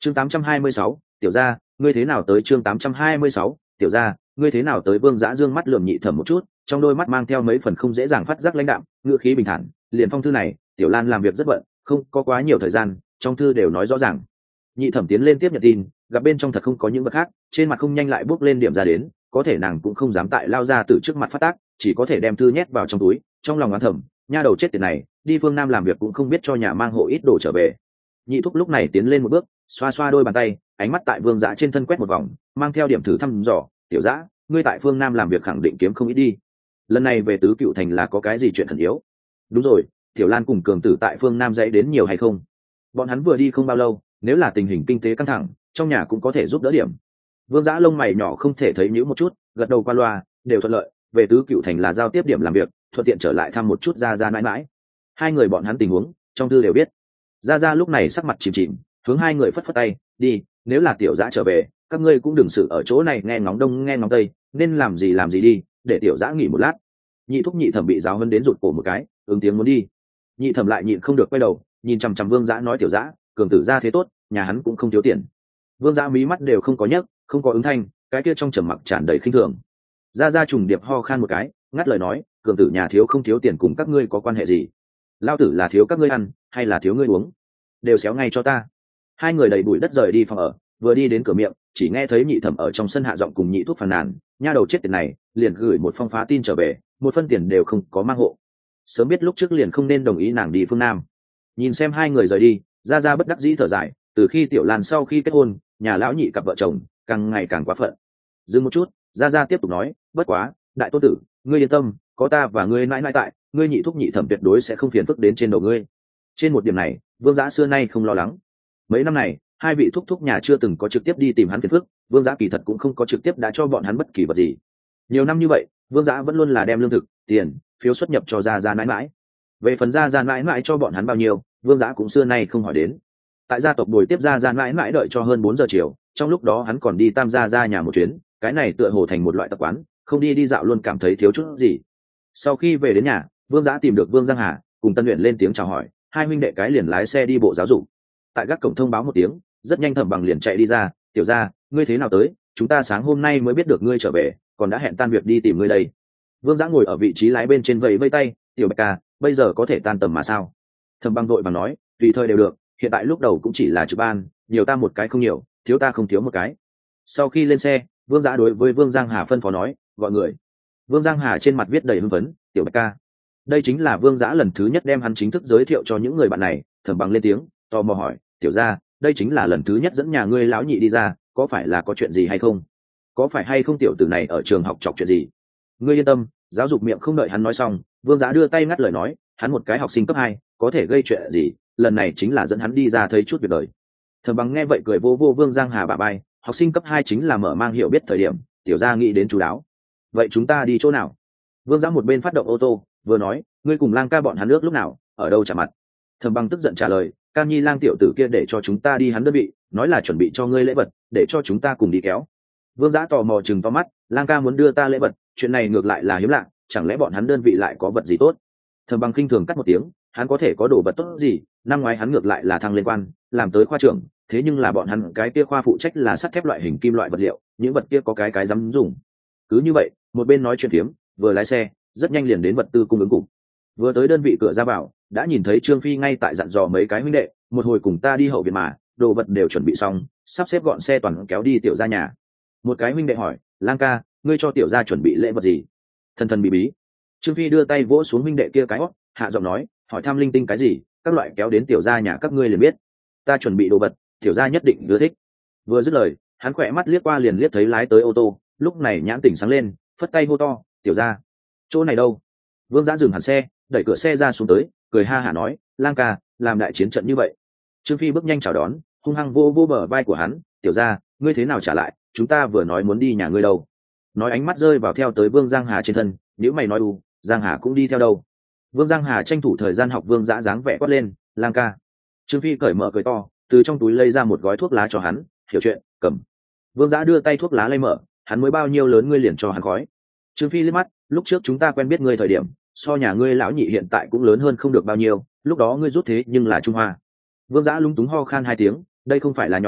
chương 826, tiểu gia ngươi thế nào tới? Chương 826, tiểu gia ngươi thế nào tới? Vương Dã dương mắt lườm Nhị Thẩm một chút, trong đôi mắt mang theo mấy phần không dễ dàng phát giác lãnh đạm, ngữ khí bình thản. Liền phong thư này, tiểu Lan làm việc rất bận, không có quá nhiều thời gian, trong thư đều nói rõ ràng. Nhị Thẩm tiến lên tiếp nhận tin, gặp bên trong thật không có những vật khác, trên mặt không nhanh lại bước lên điểm ra đến, có thể nàng cũng không dám tại lao ra từ trước mặt phát tác, chỉ có thể đem thư nhét vào trong túi. Trong lòng oán thầm, nha đầu chết tiệt này, đi phương Nam làm việc cũng không biết cho nhà mang hộ ít đồ trở về. Nhị Thúc lúc này tiến lên một bước, xoa xoa đôi bàn tay, ánh mắt tại Vương Dã trên thân quét một vòng, mang theo điểm thử thăm dò. Tiểu Dã, ngươi tại phương Nam làm việc khẳng định kiếm không ít đi, lần này về Tứ Cựu Thành là có cái gì chuyện khẩn yếu? Đúng rồi, Tiểu Lan cùng Cường Tử tại phương Nam dãy đến nhiều hay không? Bọn hắn vừa đi không bao lâu, nếu là tình hình kinh tế căng thẳng, trong nhà cũng có thể giúp đỡ điểm. Vương Dã lông mày nhỏ không thể thấy nhíu một chút, gật đầu qua loa, đều thuận lợi, về Tứ Cựu Thành là giao tiếp điểm làm việc, thuận tiện trở lại thăm một chút Gia Gia mãi mãi. Hai người bọn hắn tình huống, trong thư đều biết. Gia Gia lúc này sắc mặt chìm chìm, hướng hai người phất phất tay, đi, nếu là Tiểu Dã trở về, các ngươi cũng đừng sự ở chỗ này nghe ngóng đông nghe ngóng tây, nên làm gì đi, để Tiểu Dã nghỉ một lát. Nhị Thúc Nhị Thẩm bị giáo hơn đến rụt cổ một cái, ứng tiếng muốn đi. Nhị Thẩm lại nhịn không được quay đầu, nhìn chằm chằm Vương Dã nói, Tiểu Dã, Cường Tử ra thế tốt, nhà hắn cũng không thiếu tiền. Vương Dã mí mắt đều không có nhấc, không có ứng thanh, cái kia trong trầm mặc tràn đầy khinh thường. Gia Gia trùng điệp ho khan một cái, ngắt lời nói, Cường Tử nhà thiếu không thiếu tiền cùng các ngươi có quan hệ gì? Lao tử là thiếu các ngươi ăn hay là thiếu ngươi uống, đều xéo ngay cho ta. Hai người đầy bụi đất rời đi phòng ở, vừa đi đến cửa miệng, chỉ nghe thấy Nhị Thẩm ở trong sân hạ giọng cùng Nhị Thúc phàn nàn, nha đầu chết tiệt này, liền gửi một phong phá tin trở về, một phân tiền đều không có mang hộ. Sớm biết lúc trước liền không nên đồng ý nàng đi phương Nam. Nhìn xem hai người rời đi, Gia Gia bất đắc dĩ thở dài, từ khi Tiểu Lan sau khi kết hôn, nhà lão Nhị cặp vợ chồng càng ngày càng quá phận. Dừng một chút, Gia Gia tiếp tục nói, bất quá, đại tôn tử, ngươi yên tâm, có ta và ngươi mãi mãi tại, ngươi Nhị Thúc Nhị Thẩm tuyệt đối sẽ không phiền phức đến trên đầu ngươi. Trên một điểm này, Vương Dã xưa nay không lo lắng. Mấy năm này, hai vị thúc thúc nhà chưa từng có trực tiếp đi tìm hắn phiền phức, Vương Dã kỳ thật cũng không có trực tiếp đã cho bọn hắn bất kỳ vật gì. Nhiều năm như vậy, Vương Dã vẫn luôn là đem lương thực, tiền, phiếu xuất nhập cho Gia Gia mãi mãi. Về phần Gia Gia mãi mãi cho bọn hắn bao nhiêu, Vương Dã cũng xưa nay không hỏi đến. Tại gia tộc buổi tiếp Gia Gia mãi mãi đợi cho hơn 4 giờ chiều, trong lúc đó hắn còn đi Tam Gia Gia nhà một chuyến, cái này tựa hồ thành một loại tập quán, không đi đi dạo luôn cảm thấy thiếu chút gì. Sau khi về đến nhà, Vương Dã tìm được Vương Giang Hà, cùng Tân Uyển lên tiếng chào hỏi, hai huynh đệ cái liền lái xe đi bộ giáo dục. Tại gác cổng thông báo một tiếng, rất nhanh Thẩm Bằng liền chạy đi ra, Tiểu gia, ngươi thế nào tới? Chúng ta sáng hôm nay mới biết được ngươi trở về, còn đã hẹn tan việc đi tìm ngươi đây. Vương Dã ngồi ở vị trí lái bên trên vẫy vây tay, Tiểu Bạch ca, bây giờ có thể tan tầm mà sao? Thẩm Bằng đội bằng nói, tùy thời đều được, hiện tại lúc đầu cũng chỉ là trực ban, nhiều ta một cái không nhiều, thiếu ta không thiếu một cái. Sau khi lên xe, Vương Dã đối với Vương Giang Hà phân phó nói, gọi người. Vương Giang Hà trên mặt viết đầy hưng phấn, Tiểu Bạch ca. Đây chính là Vương Dã lần thứ nhất đem hắn chính thức giới thiệu cho những người bạn này. Thẩm Bằng lên tiếng, tò mò hỏi, Tiểu gia, đây chính là lần thứ nhất dẫn nhà ngươi lão Nhị đi ra, có phải là có chuyện gì hay không? Có phải hay không tiểu tử này ở trường học chọc chuyện gì? Ngươi yên tâm, giáo dục miệng không đợi hắn nói xong, Vương Dã đưa tay ngắt lời nói, hắn một cái học sinh cấp 2, có thể gây chuyện gì, lần này chính là dẫn hắn đi ra thấy chút việc đời. Thẩm Bằng nghe vậy cười vô vô Vương Giang Hà bả vai, học sinh cấp 2 chính là mở mang hiểu biết thời điểm, tiểu gia nghĩ đến chú đáo. Vậy chúng ta đi chỗ nào? Vương Dã một bên phát động ô tô, vừa nói, ngươi cùng Lang ca bọn hắn nước lúc nào, ở đâu chạm mặt? Thẩm Bằng tức giận trả lời, Cam Nhi Lang tiểu tử kia để cho chúng ta đi hắn đơn vị, nói là chuẩn bị cho ngươi lễ vật, để cho chúng ta cùng đi kéo. Vương Dã tò mò chừng to mắt, Lang ca muốn đưa ta lễ vật, chuyện này ngược lại là hiếm lạ, chẳng lẽ bọn hắn đơn vị lại có vật gì tốt? Thẩm Bằng khinh thường cắt một tiếng, hắn có thể có đồ vật tốt gì? Năm ngoái hắn ngược lại là thăng lên quan, làm tới khoa trưởng, thế nhưng là bọn hắn cái kia khoa phụ trách là sắt thép loại hình kim loại vật liệu, những vật kia có cái dám dùng. Cứ như vậy, một bên nói chuyện phiếm, vừa lái xe, rất nhanh liền đến vật tư cung ứng cục. Vừa tới đơn vị cửa ra vào, đã nhìn thấy Trương Phi ngay tại dặn dò mấy cái huynh đệ, một hồi cùng ta đi hậu viện mà, đồ vật đều chuẩn bị xong, sắp xếp gọn xe toàn kéo đi tiểu gia nhà. Một cái huynh đệ hỏi, Lang ca, ngươi cho tiểu gia chuẩn bị lễ vật gì? Thần thần bí bí. Trương Phi đưa tay vỗ xuống huynh đệ kia cái hót, hạ giọng nói, hỏi thăm linh tinh cái gì, các loại kéo đến tiểu gia nhà các ngươi liền biết. Ta chuẩn bị đồ vật, tiểu gia nhất định ưa thích. Vừa dứt lời, hắn khỏe mắt liếc qua liền liếc thấy lái tới ô tô, lúc này nhãn tỉnh sáng lên, phất tay hô to, tiểu gia, chỗ này đâu? Vương Dã dừng hẳn xe, đẩy cửa xe ra xuống tới, cười ha hả nói, Lang ca, làm đại chiến trận như vậy. Trương Phi bước nhanh chào đón, hung hăng vô vô bờ vai của hắn, tiểu gia, ngươi thế nào trả lại, chúng ta vừa nói muốn đi nhà ngươi đâu. Nói ánh mắt rơi vào theo tới Vương Giang Hà trên thân, nếu mày nói u, Giang Hà cũng đi theo đâu. Vương Giang Hà tranh thủ thời gian học Vương Dã dáng vẻ quát lên, Lang ca. Trương Phi cởi mở cười to, từ trong túi lấy ra một gói thuốc lá cho hắn, hiểu chuyện, cầm. Vương Dã đưa tay thuốc lá lay mở, hắn mới bao nhiêu lớn ngươi liền cho hắn khói. Trương Phi liếc mắt, lúc trước chúng ta quen biết ngươi thời điểm, so nhà ngươi lão Nhị hiện tại cũng lớn hơn không được bao nhiêu, lúc đó ngươi rút thế nhưng là Trung Hoa. Vương Dã lúng túng ho khan 2 tiếng, đây không phải là nhỏ,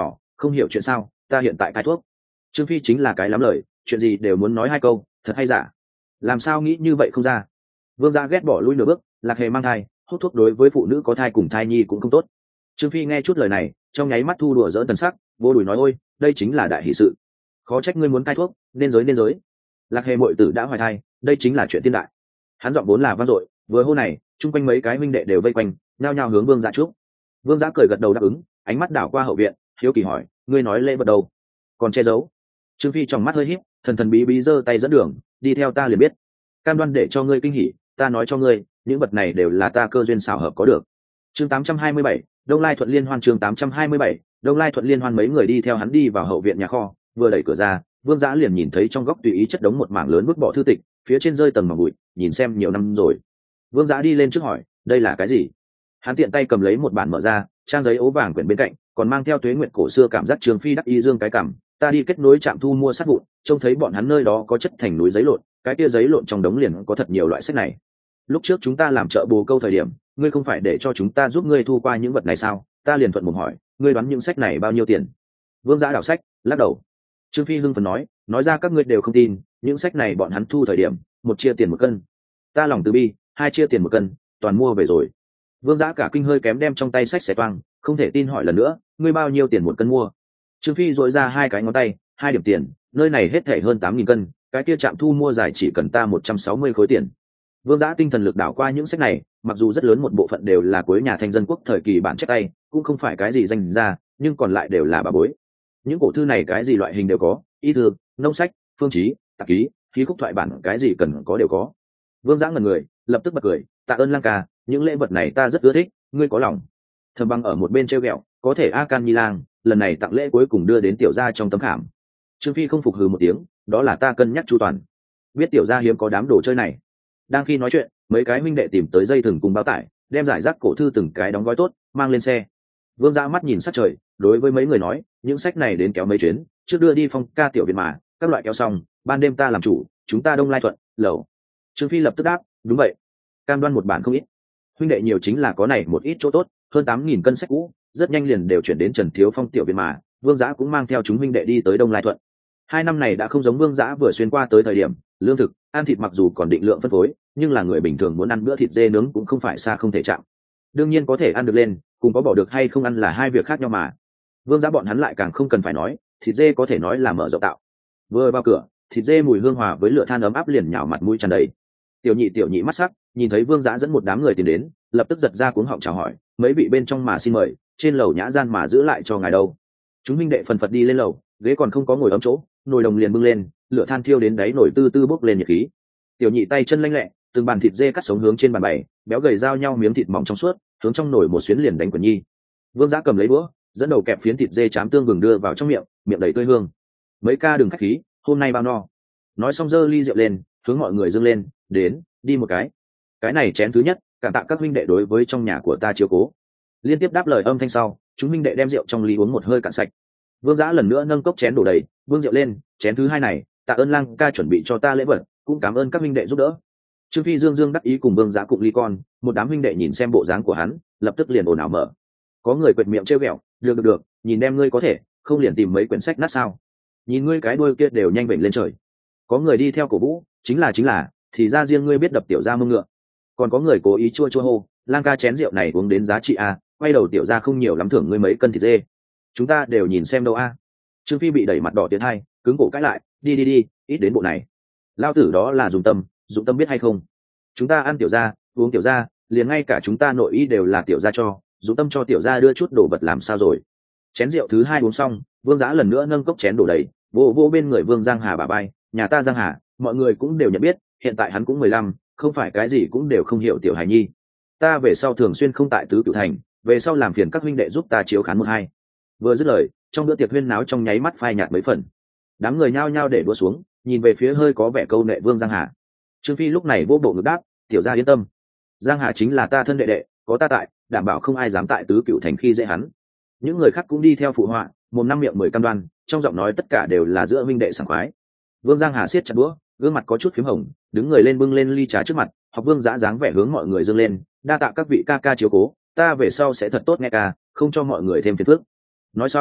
không hiểu chuyện sao, ta hiện tại cai thuốc. Trương Phi chính là cái lắm lời, chuyện gì đều muốn nói hai câu, thật hay giả. Làm sao nghĩ như vậy không ra. Vương Gia ghét bỏ lui nửa bước, Lạc Hề mang thai, hút thuốc đối với phụ nữ có thai cùng thai nhi cũng không tốt. Trương Phi nghe chút lời này, trong nháy mắt thu đùa dỡ tần sắc, vô đùi nói ôi, đây chính là đại hỷ sự. Khó trách ngươi muốn cai thuốc, nên giới. Lạc Hề muội tử đã hoài thai, đây chính là chuyện tiên đại. Hắn giọng vốn là vang dội, vừa hô này, chung quanh mấy cái huynh đệ đều vây quanh, nhao nhao hướng Vương Gia chúc. Vương Gia cười gật đầu đáp ứng, ánh mắt đảo qua hậu viện, hiếu kỳ hỏi, ngươi nói lễ vật đâu? Còn che giấu? Trương Phi trong mắt hơi híp, thần bí bí giơ tay dẫn đường, đi theo ta liền biết. Cam đoan để cho ngươi kinh hỉ, ta nói cho ngươi, những vật này đều là ta cơ duyên xảo hợp có được. Chương 827, Đông Lai Thuận Liên Hoan. Chương 827, Đông Lai Thuận Liên Hoan. Mấy người đi theo hắn đi vào hậu viện nhà kho, vừa đẩy cửa ra, Vương Giã liền nhìn thấy trong góc tùy ý chất đống một mảng lớn vứt bỏ thư tịch, phía trên rơi tầng mỏng bụi, nhìn xem nhiều năm rồi. Vương Giã đi lên trước hỏi, đây là cái gì? Hắn tiện tay cầm lấy một bản mở ra, trang giấy ố vàng quyển bên cạnh, còn mang theo tuế nguyện cổ xưa cảm giác Trường Phi đắc ý dương cái cảm. Ta đi kết nối trạm thu mua sát vụn, trông thấy bọn hắn nơi đó có chất thành núi giấy lộn, cái kia giấy lộn trong đống liền có thật nhiều loại sách này. Lúc trước chúng ta làm chợ bồ câu thời điểm, ngươi không phải để cho chúng ta giúp ngươi thu qua những vật này sao? Ta liền thuận mồm hỏi, ngươi đoán những sách này bao nhiêu tiền? Vương Giã đảo sách, lắc đầu. Trương Phi hưng phấn nói ra các ngươi đều không tin, những sách này bọn hắn thu thời điểm, 1 chia tiền 1 cân. Ta lòng từ bi, 2 chia tiền 1 cân, toàn mua về rồi. Vương Giã cả kinh hơi kém đem trong tay sách xẻ toang, không thể tin hỏi lần nữa, ngươi bao nhiêu tiền 1 cân mua? Trương Phi dội ra 2 cái ngón tay, 2 điểm tiền, nơi này hết thể hơn 8.000 cân, cái kia trạm thu mua giải chỉ cần ta 160 khối tiền. Vương Giã tinh thần lực đảo qua những sách này, mặc dù rất lớn một bộ phận đều là cuối nhà Thanh Dân Quốc thời kỳ bản chép tay, cũng không phải cái gì danh ra, nhưng còn lại đều là bà bối. Những cổ thư này cái gì loại hình đều có, y thư, nông sách, phương chí, tạp ký, khí khúc thoại bản, cái gì cần có đều có. Vương Giã ngẩn người, lập tức bật cười, tạ ơn Lang ca, những lễ vật này ta rất ưa thích, ngươi có lòng. Thẩm Băng ở một bên trêu ghẹo, có thể A Can Nhi Lang, lần này tặng lễ cuối cùng đưa đến tiểu gia trong tấm khảm. Trương Phi không phục hừ một tiếng, đó là ta cân nhắc chu toàn, biết tiểu gia hiếm có đám đồ chơi này. Đang khi nói chuyện, mấy cái huynh đệ tìm tới dây thừng cùng bao tải, đem giải rác cổ thư từng cái đóng gói tốt, mang lên xe. Vương Giã mắt nhìn sát trời, đối với mấy người nói, những sách này đến kéo mấy chuyến, trước đưa đi Phong ca tiểu viện mà, các loại kéo xong, ban đêm ta làm chủ, chúng ta Đông Lai Thuận lẩu. Trương Phi lập tức đáp, đúng vậy, cam đoan một bản không ít. Huynh đệ nhiều chính là có này một ít chỗ tốt, hơn 8.000 cân sách cũ, rất nhanh liền đều chuyển đến Trần Thiếu Phong tiểu viện mà. Vương Giã cũng mang theo chúng huynh đệ đi tới Đông Lai Thuận. 2 năm này đã không giống Vương Giã vừa xuyên qua tới thời điểm, lương thực, ăn thịt mặc dù còn định lượng phân phối, nhưng là người bình thường muốn ăn bữa thịt dê nướng cũng không phải xa không thể chạm. Đương nhiên có thể ăn được lên, cùng có bỏ được hay không ăn là hai việc khác nhau mà. Vương Giã bọn hắn lại càng không cần phải nói, thịt dê có thể nói là mở rộng tạo. Vừa vào cửa, thịt dê mùi hương hòa với lửa than ấm áp liền nhào mặt mũi tràn đầy. Tiểu nhị mắt sắc, nhìn thấy Vương Giã dẫn một đám người tìm đến, lập tức giật ra cuống họng chào hỏi, mấy vị bên trong mà xin mời, trên lầu nhã gian mà giữ lại cho ngài đâu. Chúng minh đệ phần phật đi lên lầu, ghế còn không có ngồi ấm chỗ, nồi đồng liền bưng lên, lửa than thiêu đến đáy nồi tư tư bốc lên nhiệt khí. Tiểu nhị tay chân lanh lẹ, từng bàn thịt dê cắt sống hướng trên bàn bày, béo gầy giao nhau miếng thịt mỏng trong suốt, hướng trong nồi một xuyến liền đánh quần nhi. Vương Giã cầm lấy đũa, dẫn đầu kẹp phiến thịt dê chám tương vừng đưa vào trong miệng, miệng đầy tươi hương. Mấy ca đừng khách khí, hôm nay bao no. Nói xong giơ ly rượu lên, hướng mọi người dâng lên, đến, đi một cái. Cái này chén thứ nhất, cảm tạ các huynh đệ đối với trong nhà của ta chiếu cố. Liên tiếp đáp lời âm thanh sau, chúng huynh đệ đem rượu trong ly uống một hơi cạn sạch. Vương Giã lần nữa nâng cốc chén đổ đầy, vương rượu lên, chén thứ hai này, tạ ơn Lang ca chuẩn bị cho ta lễ vật, cũng cảm ơn các huynh đệ giúp đỡ. Trương Phi dương đắc ý cùng Vương Giã cụng ly con, một đám huynh đệ nhìn xem bộ dáng của hắn, lập tức liền ồn ào mở. Có người quệt miệng trêu ghẹo, được, nhìn đem ngươi có thể, không liền tìm mấy quyển sách nát sao? Nhìn ngươi cái đuôi kia đều nhanh vểnh lên trời. Có người đi theo cổ vũ, chính là, thì ra riêng ngươi biết đập tiểu gia mông ngựa. Còn có người cố ý chua hô, Lang ca chén rượu này uống đến giá trị a, quay đầu tiểu gia không nhiều lắm thưởng ngươi mấy cân thịt dê. Chúng ta đều nhìn xem đâu a. Trương Phi bị đẩy mặt đỏ tiến hai, cứng cổ cãi lại, đi, ít đến bộ này. Lao tử đó là dụng tâm biết hay không? Chúng ta ăn tiểu gia, uống tiểu gia, liền ngay cả chúng ta nội y đều là tiểu gia cho, dụng tâm cho tiểu gia đưa chút đồ vật làm sao rồi? Chén rượu thứ hai uống xong, Vương Giã lần nữa nâng cốc chén đổ đầy, vô bên người Vương Giang Hà bà bay, nhà ta Giang Hà, mọi người cũng đều nhận biết, hiện tại hắn cũng 15, không phải cái gì cũng đều không hiểu tiểu hài nhi. Ta về sau thường xuyên không tại tứ cửu thành, về sau làm phiền các huynh đệ giúp ta chiếu khán 1-2. Vừa dứt lời, trong bữa tiệc huyên náo trong nháy mắt phai nhạt mấy phần. Đám người nhao nhao để đua xuống, nhìn về phía hơi có vẻ câu nệ Vương Giang Hà. Trương Phi lúc này vô bộ ngực đáp, tiểu gia yên tâm, Giang Hà chính là ta thân đệ đệ, có ta tại, đảm bảo không ai dám tại tứ cửu thành khi dễ hắn. Những người khác cũng đi theo phụ họa, mồm năm miệng 10 cam đoan, trong giọng nói tất cả đều là giữa huynh đệ sảng khoái. Vương Giang Hà siết chặt đũa, gương mặt có chút phím hồng, đứng người lên bưng lên ly trà trước mặt, học Vương Giã dáng vẻ hướng mọi người dâng lên, đa tạ các vị ca ca chiếu cố, ta về sau sẽ thật tốt nghe ca, không cho mọi người thêm phiền phức. Nói xong,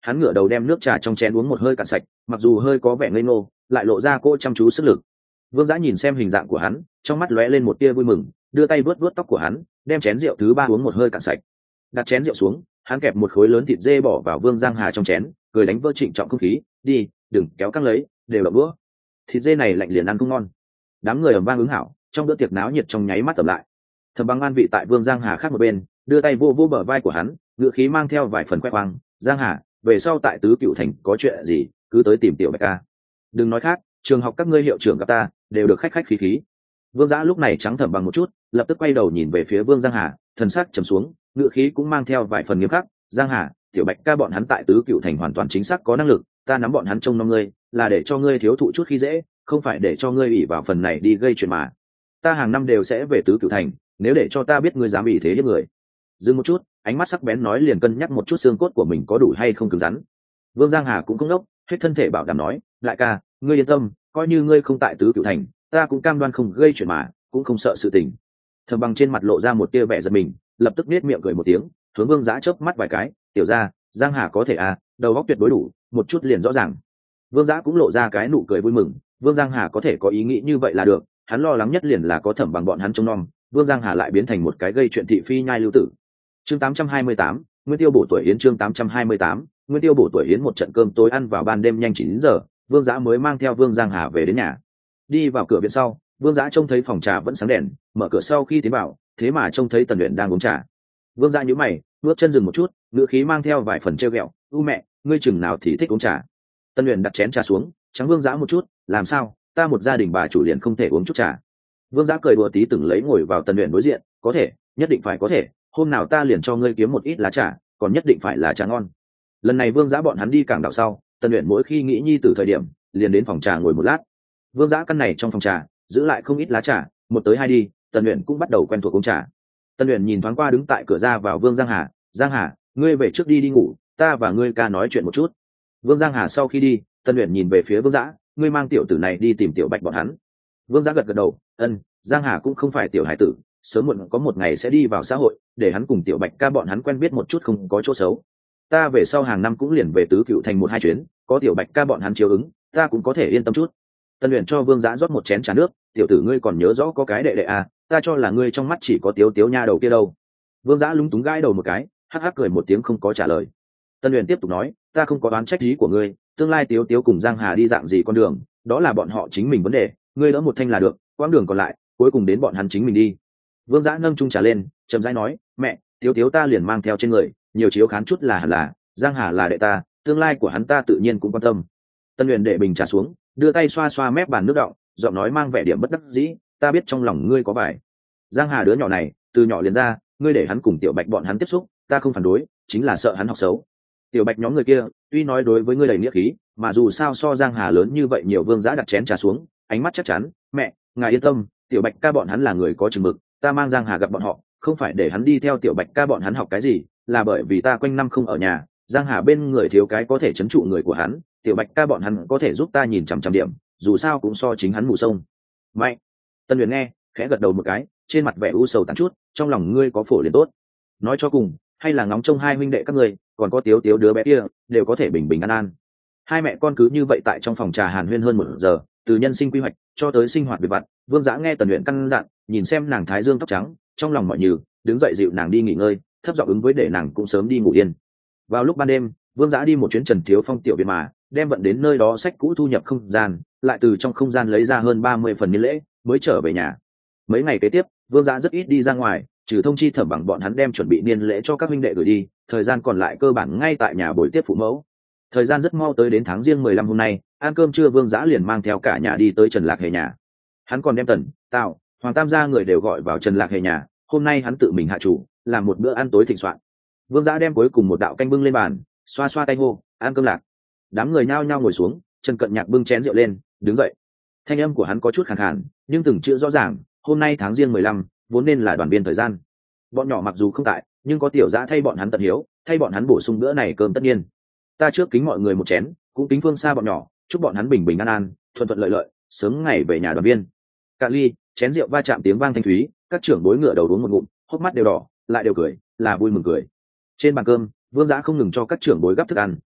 hắn ngửa đầu đem nước trà trong chén uống một hơi cạn sạch, mặc dù hơi có vẻ ngây ngô, lại lộ ra cô chăm chú sức lực. Vương Dã nhìn xem hình dạng của hắn, trong mắt lóe lên một tia vui mừng, đưa tay vuốt vuốt tóc của hắn, đem chén rượu thứ ba uống một hơi cạn sạch. Đặt chén rượu xuống, hắn kẹp một khối lớn thịt dê bỏ vào Vương Giang Hà trong chén, cười đánh vỡ trịnh trọng không khí, đi, đừng kéo căng lấy, đều là bữa. Thịt dê này lạnh liền ăn cũng ngon. Đám người ầm vang ứng hảo, trong bữa tiệc náo nhiệt trong nháy mắt ầm lại. Thẩm Băng an vị tại Vương Giang Hà khác một bên, đưa tay vô vô bờ vai của hắn, ngựa khí mang theo vài phần khoe khoang, Giang Hà, về sau tại Tứ Cựu Thành có chuyện gì cứ tới tìm tiểu Bạch ca, đừng nói khác, trường học các ngươi hiệu trưởng gặp ta đều được khách khách khí khí. Vương Dã lúc này trắng Thẩm Bằng một chút, lập tức quay đầu nhìn về phía Vương Giang Hà, thần sắc trầm xuống, ngựa khí cũng mang theo vài phần nghiêm khắc, Giang Hà, tiểu Bạch ca bọn hắn tại Tứ Cựu Thành hoàn toàn chính xác có năng lực, ta nắm bọn hắn trông nom ngươi là để cho ngươi thiếu thụ chút khi dễ, không phải để cho ngươi ủy vào phần này đi gây chuyện mà. Ta hàng năm đều sẽ về Tứ Cựu Thành, nếu để cho ta biết ngươi dám ủy thế hiếp người. Dừng một chút, ánh mắt sắc bén nói liền cân nhắc một chút xương cốt của mình có đủ hay không cứng rắn. Vương Giang Hà cũng không đốc, hết thân thể bảo đảm nói, đại ca, ngươi yên tâm, coi như ngươi không tại Tứ Cựu Thành, ta cũng cam đoan không gây chuyện mà, cũng không sợ sự tình. Thẩm Bằng trên mặt lộ ra một tia vẻ giận mình, lập tức nết miệng cười một tiếng, hướng Vương Dã chớp mắt vài cái, tiểu gia, Giang Hà có thể à, đầu óc tuyệt đối đủ, một chút liền rõ ràng. Vương Dã cũng lộ ra cái nụ cười vui mừng, Vương Giang Hà có thể có ý nghĩ như vậy là được, hắn lo lắng nhất liền là có Thẩm Bằng bọn hắn trông nom, Vương Giang Hà lại biến thành một cái gây chuyện thị phi nhai lưu tử. Chương 828, Nguyên Tiêu bổ tuổi yến chương 828, Nguyên Tiêu bổ tuổi yến. Một trận cơm tối ăn vào ban đêm nhanh 9 giờ, Vương Dã mới mang theo Vương Giang Hà về đến nhà. Đi vào cửa viện sau, Vương Dã trông thấy phòng trà vẫn sáng đèn, mở cửa sau khi tiến vào, thế mà trông thấy Tần Uyển đang uống trà. Vương Dã nhíu mày, bước chân dừng một chút, ngữ khí mang theo vài phần trêu ghẹo, "U mẹ, ngươi chừng nào thì thích uống trà?" Tần Uyển đặt chén trà xuống, trắng Vương Dã một chút, "Làm sao, ta một gia đình bà chủ liền không thể uống chút trà?" Vương Dã cười đùa tí từng lấy ngồi vào Tần Uyển đối diện, "Có thể, nhất định phải có thể, hôm nào ta liền cho ngươi kiếm một ít lá trà, còn nhất định phải là trà ngon." Lần này Vương Dã bọn hắn đi cảng đảo sau, Tần Uyển mỗi khi nghĩ nhi từ thời điểm, liền đến phòng trà ngồi một lát. Vương Dã căn này trong phòng trà, giữ lại không ít lá trà, một tới hai đi, Tần Uyển cũng bắt đầu quen thuộc uống trà. Tần Uyển nhìn thoáng qua đứng tại cửa ra vào Vương Giang Hà, "Giang Hà, ngươi về trước đi đi ngủ, ta và ngươi ca nói chuyện một chút." Vương Giang Hà sau khi đi, Tần Uyển nhìn về phía Vương Dã, "Ngươi mang tiểu tử này đi tìm tiểu Bạch bọn hắn." Vương Dã gật gật đầu, "Ân, Giang Hà cũng không phải tiểu hải tử, sớm muộn có một ngày sẽ đi vào xã hội, để hắn cùng tiểu Bạch ca bọn hắn quen biết một chút không có chỗ xấu. Ta về sau hàng năm cũng liền về Tứ Cựu Thành một hai chuyến, có tiểu Bạch ca bọn hắn chiếu ứng, ta cũng có thể yên tâm chút." Tần Uyển cho Vương Dã rót một chén trà nước, "Tiểu tử ngươi còn nhớ rõ có cái đệ đệ à, ta cho là ngươi trong mắt chỉ có Tiếu Tiếu nha đầu kia đâu." Vương Dã lúng túng gãi đầu một cái, hắc hắc cười một tiếng không có trả lời. Tần Uyển tiếp tục nói, "Ta không có đoán trách ý của ngươi, tương lai Tiếu Tiếu cùng Giang Hà đi dạng gì con đường, đó là bọn họ chính mình vấn đề, ngươi đỡ một thanh là được, quãng đường còn lại, cuối cùng đến bọn hắn chính mình đi." Vương Dã nâng chung trà lên, chậm rãi nói, "Mẹ, Tiếu Tiếu ta liền mang theo trên người, nhiều chiếu khán chút là hẳn là, Giang Hà là đệ ta, tương lai của hắn ta tự nhiên cũng quan tâm." Tần Uyển để bình trà xuống, đưa tay xoa xoa mép bàn nước đọng, giọng nói mang vẻ điểm bất đắc dĩ, "Ta biết trong lòng ngươi có vài. Giang Hà đứa nhỏ này, từ nhỏ liền ra, ngươi để hắn cùng tiểu Bạch bọn hắn tiếp xúc, ta không phản đối, chính là sợ hắn học xấu. Tiểu Bạch nhóm người kia, tuy nói đối với ngươi đầy nghĩa khí, mà dù sao so Giang Hà lớn như vậy nhiều." Vương Dã đặt chén trà xuống, ánh mắt chắc chắn, "Mẹ, ngài yên tâm, tiểu Bạch ca bọn hắn là người có chừng mực, ta mang Giang Hà gặp bọn họ, không phải để hắn đi theo tiểu Bạch ca bọn hắn học cái gì, là bởi vì ta quanh năm không ở nhà, Giang Hà bên người thiếu cái có thể trấn trụ người của hắn, tiểu Bạch ca bọn hắn có thể giúp ta nhìn chằm chằm điểm, dù sao cũng so chính hắn mù sông." Mạnh. Tần Uyển nghe, khẽ gật đầu một cái, trên mặt vẻ u sầu tàn chút, "Trong lòng ngươi có phổ liền tốt. Nói cho cùng, hay là ngóng trông hai huynh đệ các ngươi, còn có Tiếu Tiếu đứa bé kia, đều có thể bình bình an an." Hai mẹ con cứ như vậy tại trong phòng trà hàn huyên hơn 1 giờ, từ nhân sinh quy hoạch cho tới sinh hoạt việc vặt. Vương Dã nghe Tần Uyển căn dặn, nhìn xem nàng thái dương tóc trắng, trong lòng mọi nhừ, đứng dậy dịu nàng đi nghỉ ngơi, thấp giọng ứng với để nàng cũng sớm đi ngủ yên. Vào lúc ban đêm, Vương Dã đi một chuyến Trần Thiếu Phong tiểu viện mà, đem vận đến nơi đó sách cũ thu nhập không gian, lại từ trong không gian lấy ra hơn 30 phần niên lễ, mới trở về nhà. Mấy ngày kế tiếp, Vương Dã rất ít đi ra ngoài, trừ thông chi Thẩm Bằng bọn hắn đem chuẩn bị niên lễ cho các huynh đệ gửi đi, thời gian còn lại cơ bản ngay tại nhà buổi tiếp phụ mẫu. Thời gian rất mau tới đến tháng Giêng 15 hôm nay, ăn cơm trưa Vương Dã liền mang theo cả nhà đi tới Trần Lạc Hề nhà. Hắn còn đem Tần, Tào, Hoàng Tam gia người đều gọi vào Trần Lạc Hề nhà, hôm nay hắn tự mình hạ chủ, làm một bữa ăn tối thịnh soạn. Vương Dã đem cuối cùng một đạo canh bưng lên bàn, xoa xoa tay hô, "Ăn cơm lạc." Đám người nhao nhao ngồi xuống, Trần Cận Nhạc bưng chén rượu lên, đứng dậy. Thanh âm của hắn có chút khàn khàn, nhưng từng chữ rõ ràng, "Hôm nay tháng Giêng 15, vốn nên là đoàn viên thời gian. Bọn nhỏ mặc dù không tại, nhưng có tiểu Dã thay bọn hắn tận hiếu, thay bọn hắn bổ sung bữa này cơm tất nhiên. Ta trước kính mọi người một chén, cũng kính phương xa bọn nhỏ, chúc bọn hắn bình bình an an, thuận thuận lợi lợi, sớm ngày về nhà đoàn viên." Cạn ly, chén rượu va chạm tiếng vang thanh thúy, các trưởng bối ngửa đầu uống một ngụm, hốc mắt đều đỏ, lại đều cười, là vui mừng cười. Trên bàn cơm, Vương Dã không ngừng cho các trưởng bối gắp thức ăn,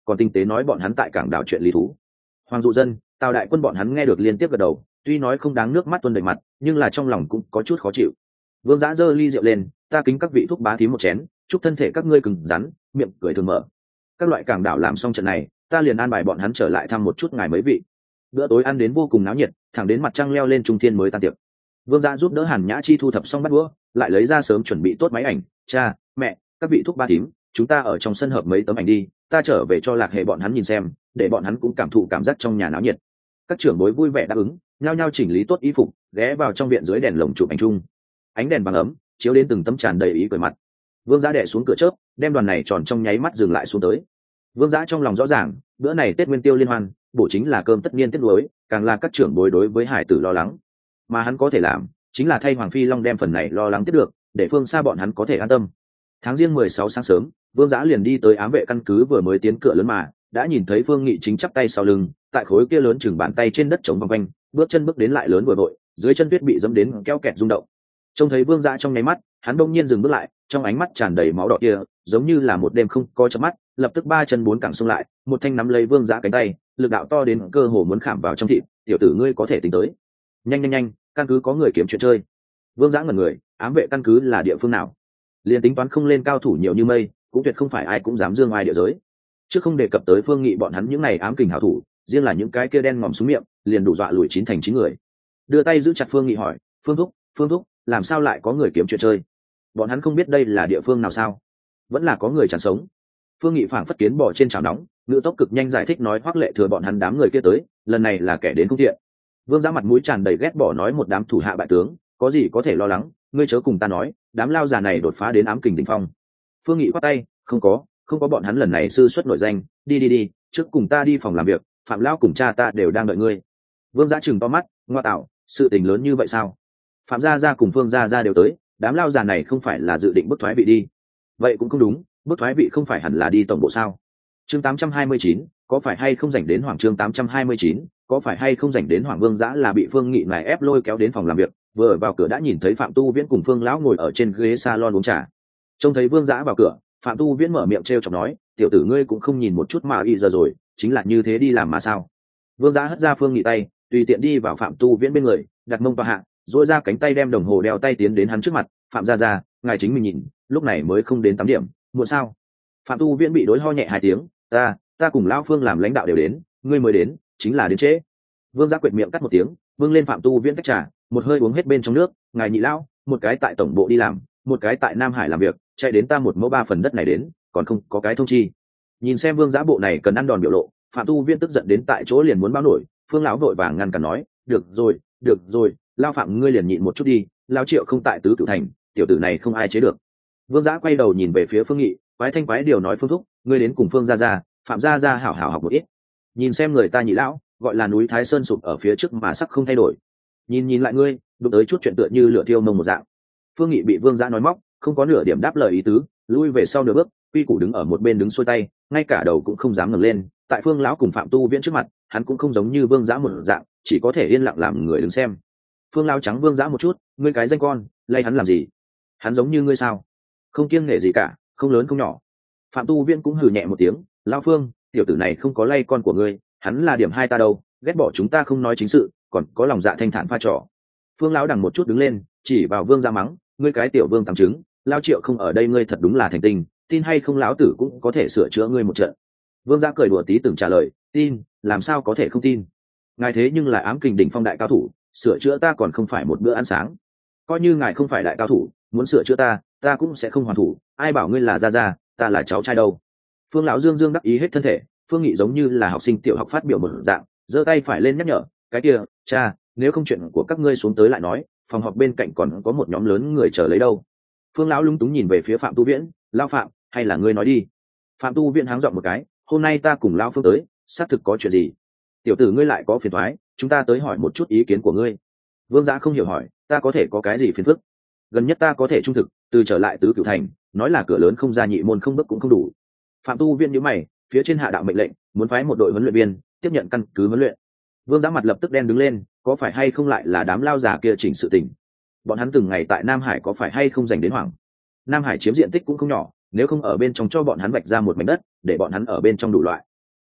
còn tinh tế nói bọn hắn tại cảng đảo chuyện lý thú. Hoàng dụ dân, Tào đại quân bọn hắn nghe được liên tiếp gật đầu, tuy nói không đáng nước mắt tuôn đầy mặt, nhưng là trong lòng cũng có chút khó chịu. Vương Giã giơ ly rượu lên, ta kính các vị thúc bá thím một chén, chúc thân thể các ngươi cứng rắn, miệng cười thường mở. Các loại cảng đảo làm xong trận này, ta liền an bài bọn hắn trở lại thăm một chút ngài mấy vị. Bữa tối ăn đến vô cùng náo nhiệt, thẳng đến mặt trăng leo lên trung thiên mới tan tiệc. Vương Giã giúp đỡ Hàn Nhã Chi thu thập xong bát đũa, lại lấy ra sớm chuẩn bị tốt máy ảnh. Cha, mẹ, các vị thúc bá thím, chúng ta ở trong sân hợp mấy tấm ảnh đi, ta trở về cho Lạc Hệ bọn hắn nhìn xem, để bọn hắn cũng cảm thụ cảm giác trong nhà náo nhiệt. Các trưởng bối vui vẻ đáp ứng, nhao nhao chỉnh lý tốt y phục, ghé vào trong viện dưới đèn lồng chụp ảnh chung. Ánh đèn bằng ấm chiếu đến từng tấm tràn đầy ý cười mặt. Vương Giã đẻ xuống cửa chớp, đem đoàn này tròn trong nháy mắt dừng lại xuống tới. Vương Giã trong lòng rõ ràng, bữa này Tết Nguyên Tiêu liên hoan, bổ chính là cơm tất niên tiết đối, càng là các trưởng bối đối với hải tử lo lắng. Mà hắn có thể làm, chính là thay Hoàng Phi Long đem phần này lo lắng tiếp được, để phương xa bọn hắn có thể an tâm. Tháng Giêng 16 sáng sớm, Vương Giã liền đi tới ám vệ căn cứ, vừa mới tiến cửa lớn mà đã nhìn thấy Phương Nghị chính chắp tay sau lưng, tại khối kia lớn chừng bàn tay trên đất trống vòng quanh, bước chân bước đến lại lớn vừa vội, dưới chân tuyết bị dẫm đến keo kẹt rung động. Trông thấy Vương Giã trong nháy mắt, hắn đông nhiên dừng bước lại, trong ánh mắt tràn đầy máu đỏ kia, giống như là một đêm không có chớp mắt, lập tức ba chân bốn cẳng xông lại, một thanh nắm lấy Vương Giã cánh tay, lực đạo to đến cơ hồ muốn khảm vào trong thịt. Tiểu tử ngươi có thể tính tới, nhanh nhanh nhanh, căn cứ có người kiếm chuyện chơi. Vương Giã ngẩn người, ám vệ căn cứ là địa phương nào? Liền tính toán không lên cao thủ nhiều như mây, cũng tuyệt không phải ai cũng dám dương ai địa giới. Chứ không đề cập tới Phương Nghị bọn hắn những này ám kình hảo thủ, riêng là những cái kia đen ngòm xuống miệng, liền đủ dọa lùi 9 thành 9 người. Đưa tay giữ chặt Phương Nghị hỏi, Phương thúc, làm sao lại có người kiếm chuyện chơi? Bọn hắn không biết đây là địa phương nào sao? Vẫn là có người chẳng sống. Phương Nghị phảng phất kiến bò trên chảo nóng, ngữ tốc cực nhanh giải thích nói, Hoắc Lệ Thừa bọn hắn đám người kia tới, lần này là kẻ đến không thiện. Vương Giã mặt mũi tràn đầy ghét bỏ nói, một đám thủ hạ bại tướng, có gì có thể lo lắng, ngươi chớ cùng ta nói, đám lao già này đột phá đến ám kình đỉnh phong. Phương Nghị khoát tay, không có bọn hắn lần này sư xuất nổi danh, đi, trước cùng ta đi phòng làm việc, Phạm lão cùng cha ta đều đang đợi ngươi. Vương Giã chừng to mắt, ngoa tạo, sự tình lớn như vậy sao? Phạm gia gia cùng Phương gia gia đều tới, đám lao già này không phải là dự định bức thoái vị đi? Vậy cũng không đúng, bức thoái vị không phải hẳn là đi tổng bộ sao? Chương 829, có phải hay không rảnh đến Hoàng? Chương 829, có phải hay không rảnh đến Hoàng? Vương Giã là bị Phương Nghị này ép lôi kéo đến phòng làm việc, vừa vào cửa đã nhìn thấy Phạm Tu Viễn cùng Phương lão ngồi ở trên ghế salon uống trà. Trông thấy Vương Giã vào cửa, Phạm Tu Viễn mở miệng trêu chọc nói, tiểu tử ngươi cũng không nhìn một chút mà ý giờ rồi, chính là như thế đi làm mà sao? Vương Giã hất ra Phương Nghị tay, tùy tiện đi vào Phạm Tu Viễn bên người, đặt mông vào hạ, duỗi ra cánh tay đem đồng hồ đeo tay tiến đến hắn trước mặt. Phạm gia gia, ngài chính mình nhìn, lúc này mới không đến 8 điểm, muộn sao? Phạm Tu Viễn bị đối ho nhẹ 2 tiếng, ta cùng lão Phương làm lãnh đạo đều đến, ngươi mới đến, chính là đến trễ. Vương Giã quệt miệng cắt một tiếng, vương lên Phạm Tu Viễn tách trà, một hơi uống hết bên trong nước. Ngài nhị lão, một cái tại tổng bộ đi làm, một cái tại Nam Hải làm việc, chạy đến ta một mẫu 3 phần đất này đến, còn không có cái thông chi. Nhìn xem Vương Giã bộ này cần ăn đòn biểu lộ, Phạm Tu Viễn tức giận đến tại chỗ liền muốn báo nổi. Phương lão vội vàng ngăn cản nói, được rồi, lao Phạm ngươi liền nhịn một chút đi, lao Triệu không tại Tứ Cửu Thành, tiểu tử này không ai chế được. Vương Giã quay đầu nhìn về phía Phương Nghị, quái thanh quái điều nói, Phương thúc, ngươi đến cùng Phương gia gia, Phạm gia gia hảo hảo học một ít. Nhìn xem người ta nhị lão, gọi là núi Thái Sơn sụp ở phía trước mà sắc không thay đổi. Nhìn lại ngươi, đụng tới chút chuyện tựa như lửa thiêu mông một dạng. Phương Nghị bị Vương Giã nói móc, không có nửa điểm đáp lời ý tứ, lui về sau nửa bước, Quy Củ đứng ở một bên đứng xuôi tay, ngay cả đầu cũng không dám ngẩng lên. Tại Phương lão cùng Phạm Tu Viễn trước mặt, hắn cũng không giống như Vương Giã một dạng, chỉ có thể yên lặng làm người đứng xem. Phương lão trắng Vương Giã một chút, ngươi cái danh con, lay hắn làm gì? Hắn giống như ngươi sao? Không kiêng nể gì cả, không lớn không nhỏ. Phạm Tu Viễn cũng hừ nhẹ một tiếng, lão Phương, tiểu tử này không có lay con của ngươi, hắn là điểm hai ta đâu, ghét bỏ chúng ta không nói chính sự, còn có lòng dạ thanh thản pha trò. Phương lão đằng một chút đứng lên, chỉ vào Vương Giã mắng, ngươi cái tiểu Vương tắm trứng, lao Triệu không ở đây ngươi thật đúng là thành tình, tin hay không lão tử cũng có thể sửa chữa ngươi một trận. Vương Giã cười đùa tí từng trả lời, tin, làm sao có thể không tin? Ngài thế nhưng là ám kình đỉnh phong đại cao thủ, sửa chữa ta còn không phải một bữa ăn sáng. Coi như ngài không phải đại cao thủ, muốn sửa chữa ta cũng sẽ không hoàn thủ, ai bảo ngươi là gia gia, ta là cháu trai đâu. Phương lão dương dương đắc ý hết thân thể, Phương Nghị giống như là học sinh tiểu học phát biểu một dạng, giơ tay phải lên nhắc nhở, cái kia, cha, nếu không chuyện của các ngươi xuống tới lại nói, phòng họp bên cạnh còn có một nhóm lớn người chờ lấy đâu. Phương lão lúng túng nhìn về phía Phạm Tu Viễn, lao Phạm, hay là ngươi nói đi. Phạm Tu Viễn háng giọng một cái, hôm nay ta cùng lao Phương tới, xác thực có chuyện gì? Tiểu tử ngươi lại có phiền toái, chúng ta tới hỏi một chút ý kiến của ngươi. Vương Giã không hiểu hỏi, ta có thể có cái gì phiền phức? Gần nhất ta có thể trung thực, từ trở lại Tứ Cửu Thành, nói là cửa lớn không ra nhị môn không bước cũng không đủ. Phạm Tu Viễn nhíu mày, phía trên hạ đạo mệnh lệnh, muốn phái một đội huấn luyện viên tiếp nhận căn cứ huấn luyện. Vương Giã mặt lập tức đen đứng lên, có phải hay không lại là đám lao già kia chỉnh sự tình? Bọn hắn từng ngày tại Nam Hải có phải hay không dành đến Hoàng? Nam Hải chiếm diện tích cũng không nhỏ, nếu không ở bên trong cho bọn hắn vạch ra một mảnh đất, để bọn hắn ở bên trong đủ loại,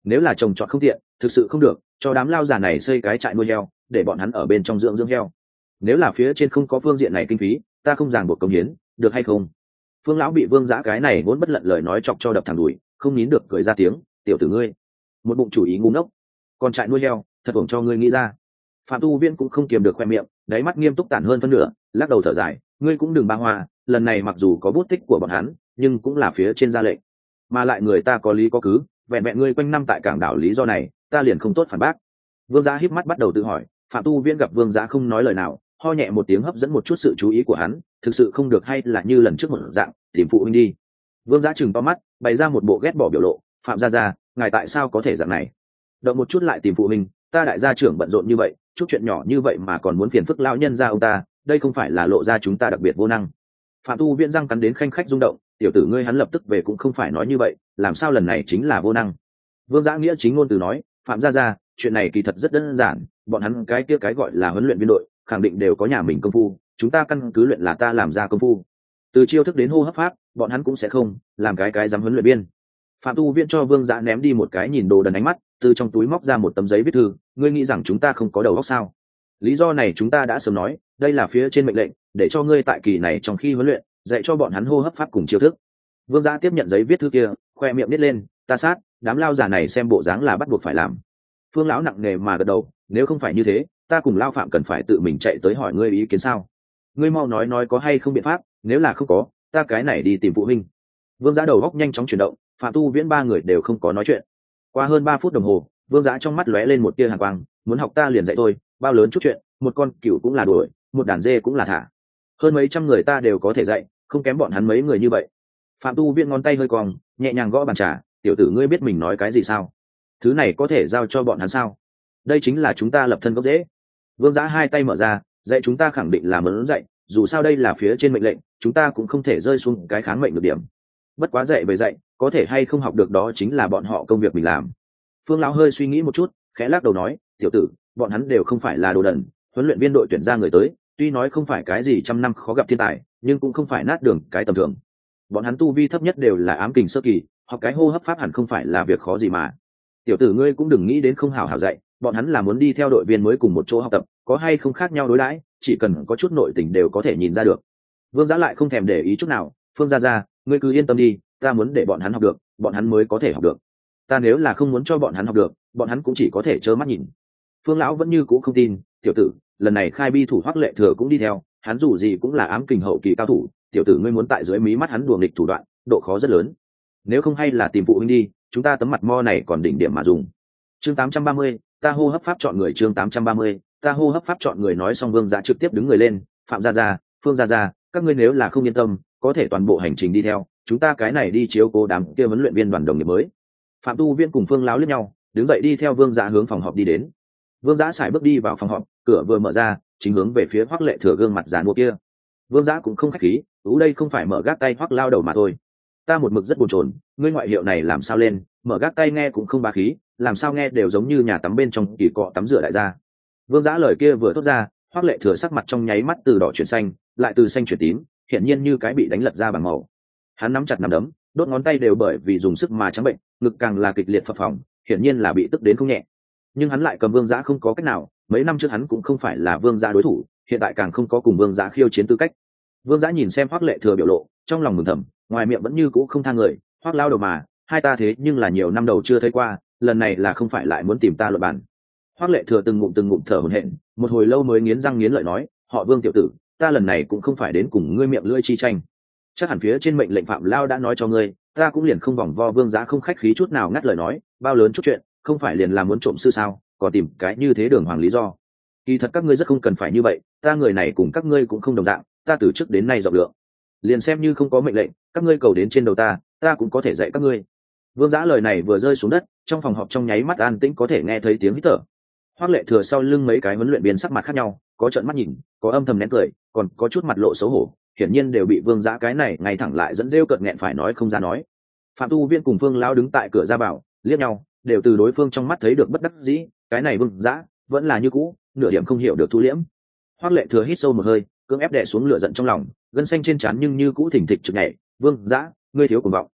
nếu là trồng trọt không tiện, thực sự không được, cho đám lao già này xây cái trại nuôi heo để bọn hắn ở bên trong dưỡng heo. Nếu là phía trên không có phương diện này kinh phí, ta không ràng buộc công hiến, được hay không? Phương lão bị Vương Dã cái này vốn bất lận lời nói chọc cho đập thẳng đùi, không nín được cười ra tiếng, tiểu tử ngươi một bụng chủ ý ngu ngốc, còn trại nuôi heo thật hưởng cho ngươi nghĩ ra. Phạm Tu Viễn cũng không kiềm được khoe miệng, đáy mắt nghiêm túc tản hơn phân nửa, lắc đầu thở dài, ngươi cũng đừng ba hoa, lần này mặc dù có bút tích của bọn hắn, nhưng cũng là phía trên ra lệnh, mà lại người ta có lý có cứ, vẹn vẹn ngươi quanh năm tại cảng đảo lý do này, ta liền không tốt phản bác. Vương Dã híp mắt bắt đầu tự hỏi. Phạm Tu Viễn gặp Vương Dã không nói lời nào, ho nhẹ một tiếng hấp dẫn một chút sự chú ý của hắn, thực sự không được hay là như lần trước một dạng, tìm phụ huynh đi. Vương Dã chừng to mắt, bày ra một bộ ghét bỏ biểu lộ, Phạm gia gia, ngài tại sao có thể dạng này? Động một chút lại tìm phụ huynh, ta đại gia trưởng bận rộn như vậy, chút chuyện nhỏ như vậy mà còn muốn phiền phức lão nhân gia ông ta, đây không phải là lộ ra chúng ta đặc biệt vô năng. Phạm Tu Viễn răng cắn đến khanh khách rung động, tiểu tử ngươi hắn lập tức về cũng không phải nói như vậy, làm sao lần này chính là vô năng? Vương Dã nghĩa chính ngôn từ nói, Phạm gia gia, chuyện này kỳ thật rất đơn giản, bọn hắn cái kia cái gọi là huấn luyện viên đội, khẳng định đều có nhà mình công phu, chúng ta căn cứ luyện là ta làm ra công phu. Từ chiêu thức đến hô hấp pháp, bọn hắn cũng sẽ không làm cái dám huấn luyện viên. Phạm Tu Viễn cho Vương Dã ném đi một cái nhìn đồ đần ánh mắt, từ trong túi móc ra một tấm giấy viết thư, ngươi nghĩ rằng chúng ta không có đầu óc sao? Lý do này chúng ta đã sớm nói, đây là phía trên mệnh lệnh, để cho ngươi tại kỳ này trong khi huấn luyện, dạy cho bọn hắn hô hấp pháp cùng chiêu thức. Vương Dã tiếp nhận giấy viết thư kia, khoe miệng nít lên, ta sát, đám lao già này xem bộ dáng là bắt buộc phải làm. Phương lão nặng nề mà gật đầu, nếu không phải như thế, ta cùng Lao Phạm cần phải tự mình chạy tới hỏi ngươi ý kiến sao? Ngươi mau nói có hay không biện pháp, nếu là không có, ta cái này đi tìm phụ huynh. Vương Dã đầu góc nhanh chóng chuyển động, Phạm Tu Viễn ba người đều không có nói chuyện. Qua hơn 3 phút đồng hồ, Vương Dã trong mắt lóe lên một tia hàn quang, muốn học ta liền dạy tôi, bao lớn chút chuyện, một con cừu cũng là đuổi, một đàn dê cũng là thả. Hơn mấy trăm người ta đều có thể dạy, không kém bọn hắn mấy người như vậy. Phạm Tu Viễn ngón tay hơi cong, nhẹ nhàng gõ bàn trà, tiểu tử ngươi biết mình nói cái gì sao? Thứ này có thể giao cho bọn hắn sao? Đây chính là chúng ta lập thân gốc rễ. Vương Dã hai tay mở ra, dạy chúng ta khẳng định là muốn dạy, dù sao đây là phía trên mệnh lệnh, chúng ta cũng không thể rơi xuống cái kháng mệnh được điểm. Bất quá dạy về dạy, có thể hay không học được đó chính là bọn họ công việc mình làm. Phương lão hơi suy nghĩ một chút, khẽ lắc đầu nói, tiểu tử, bọn hắn đều không phải là đồ đần, huấn luyện viên đội tuyển ra người tới, tuy nói không phải cái gì trăm năm khó gặp thiên tài, nhưng cũng không phải nát đường cái tầm thường. Bọn hắn tu vi thấp nhất đều là ám kình sơ kỳ, học cái hô hấp pháp hẳn không phải là việc khó gì mà. Tiểu tử ngươi cũng đừng nghĩ đến không hảo hảo dạy, bọn hắn là muốn đi theo đội viên mới cùng một chỗ học tập, có hay không khác nhau đối đãi, chỉ cần có chút nội tình đều có thể nhìn ra được. Vương Dã lại không thèm để ý chút nào, Phương gia gia, ngươi cứ yên tâm đi, ta muốn để bọn hắn học được, bọn hắn mới có thể học được. Ta nếu là không muốn cho bọn hắn học được, bọn hắn cũng chỉ có thể trơ mắt nhìn. Phương lão vẫn như cũ không tin, tiểu tử, lần này khai bi thủ Hoắc Lệ Thừa cũng đi theo, hắn dù gì cũng là ám kình hậu kỳ cao thủ, tiểu tử ngươi muốn tại dưới mí mắt hắn đùa nghịch thủ đoạn, độ khó rất lớn. Nếu không hay là tìm phụ huynh đi, chúng ta tấm mặt mo này còn đỉnh điểm mà dùng. Chương 830, ta hô hấp pháp chọn người. Chương 830, ta hô hấp pháp chọn người. Nói xong Vương Dã trực tiếp đứng người lên, Phạm gia gia, Phương gia gia, các ngươi nếu là không yên tâm, có thể toàn bộ hành trình đi theo, chúng ta cái này đi chiếu cố đám kia huấn luyện viên đoàn đồng nghiệp mới. Phạm Tu Viễn cùng Phương lão liếc nhau, đứng dậy đi theo Vương Dã hướng phòng họp đi đến. Vương Dã sải bước đi vào phòng họp, cửa vừa mở ra, chính hướng về phía Hoắc Lệ Thừa gương mặt giàn mua kia. Vương Dã cũng không khách khí, đây không phải mở gác tay Hoắc lao đầu mà thôi. Ta một mực rất bồn chồn, ngươi ngoại hiệu này làm sao lên, mở gác tay nghe cũng không bá khí, làm sao nghe đều giống như nhà tắm bên trong kỳ cọ tắm rửa đại gia. Vương Dã lời kia vừa thốt ra, Hoắc Lệ Thừa sắc mặt trong nháy mắt từ đỏ chuyển xanh, lại từ xanh chuyển tím, hiển nhiên như cái bị đánh lật ra bằng màu. Hắn nắm chặt nắm đấm, đốt ngón tay đều bởi vì dùng sức mà trắng bệnh, ngực càng là kịch liệt phập phồng, hiển nhiên là bị tức đến không nhẹ. Nhưng hắn lại cầm Vương Dã không có cách nào, mấy năm trước hắn cũng không phải là Vương Dã đối thủ, hiện tại càng không có cùng Vương Dã khiêu chiến tư cách. Vương Dã nhìn xem Hoắc Lệ Thừa biểu lộ, trong lòng mừng thầm, ngoài miệng vẫn như cũ không tha người, Hoắc lao đầu mà, hai ta thế nhưng là nhiều năm đầu chưa thấy qua, lần này là không phải lại muốn tìm ta luận bàn. Hoắc Lệ Thừa từng ngụm thở hổn hển, một hồi lâu mới nghiến răng nghiến lợi nói, họ Vương tiểu tử, ta lần này cũng không phải đến cùng ngươi miệng lưỡi chi tranh. Chắc hẳn phía trên mệnh lệnh Phạm lao đã nói cho ngươi, ta cũng liền không vòng vo. Vương Dã không khách khí chút nào ngắt lời nói, bao lớn chút chuyện, không phải liền làm muốn trộm sư sao, còn tìm cái như thế đường hoàng lý do. Kỳ thật các ngươi rất không cần phải như vậy, ta người này cùng các ngươi cũng không đồng dạng, ta từ trước đến nay rộng lượng, liền xem như không có mệnh lệnh, các ngươi cầu đến trên đầu ta cũng có thể dạy các ngươi. Vương Dã lời này vừa rơi xuống đất, trong phòng họp trong nháy mắt an tĩnh, có thể nghe thấy tiếng hít thở. Hoắc Lệ Thừa sau lưng mấy cái huấn luyện viên sắc mặt khác nhau, có trợn mắt nhìn, có âm thầm nén cười, còn có chút mặt lộ xấu hổ, hiển nhiên đều bị Vương Dã cái này ngay thẳng lại dẫn rêu cợt nghẹn phải nói không ra nói. Phạm Tu Viễn cùng Phương lão đứng tại cửa ra vào, liếc nhau, đều từ đối phương trong mắt thấy được bất đắc dĩ, cái này Vương Dã vẫn là như cũ, nửa điểm không hiểu được thu liễm. Hoắc Lệ Thừa hít sâu một hơi, cưỡng ép đè xuống lửa giận trong lòng, gân xanh trên trán nhưng như cũ thỉnh thịch trực nhảy, Vương Dã, ngươi thiếu cuồng vọng.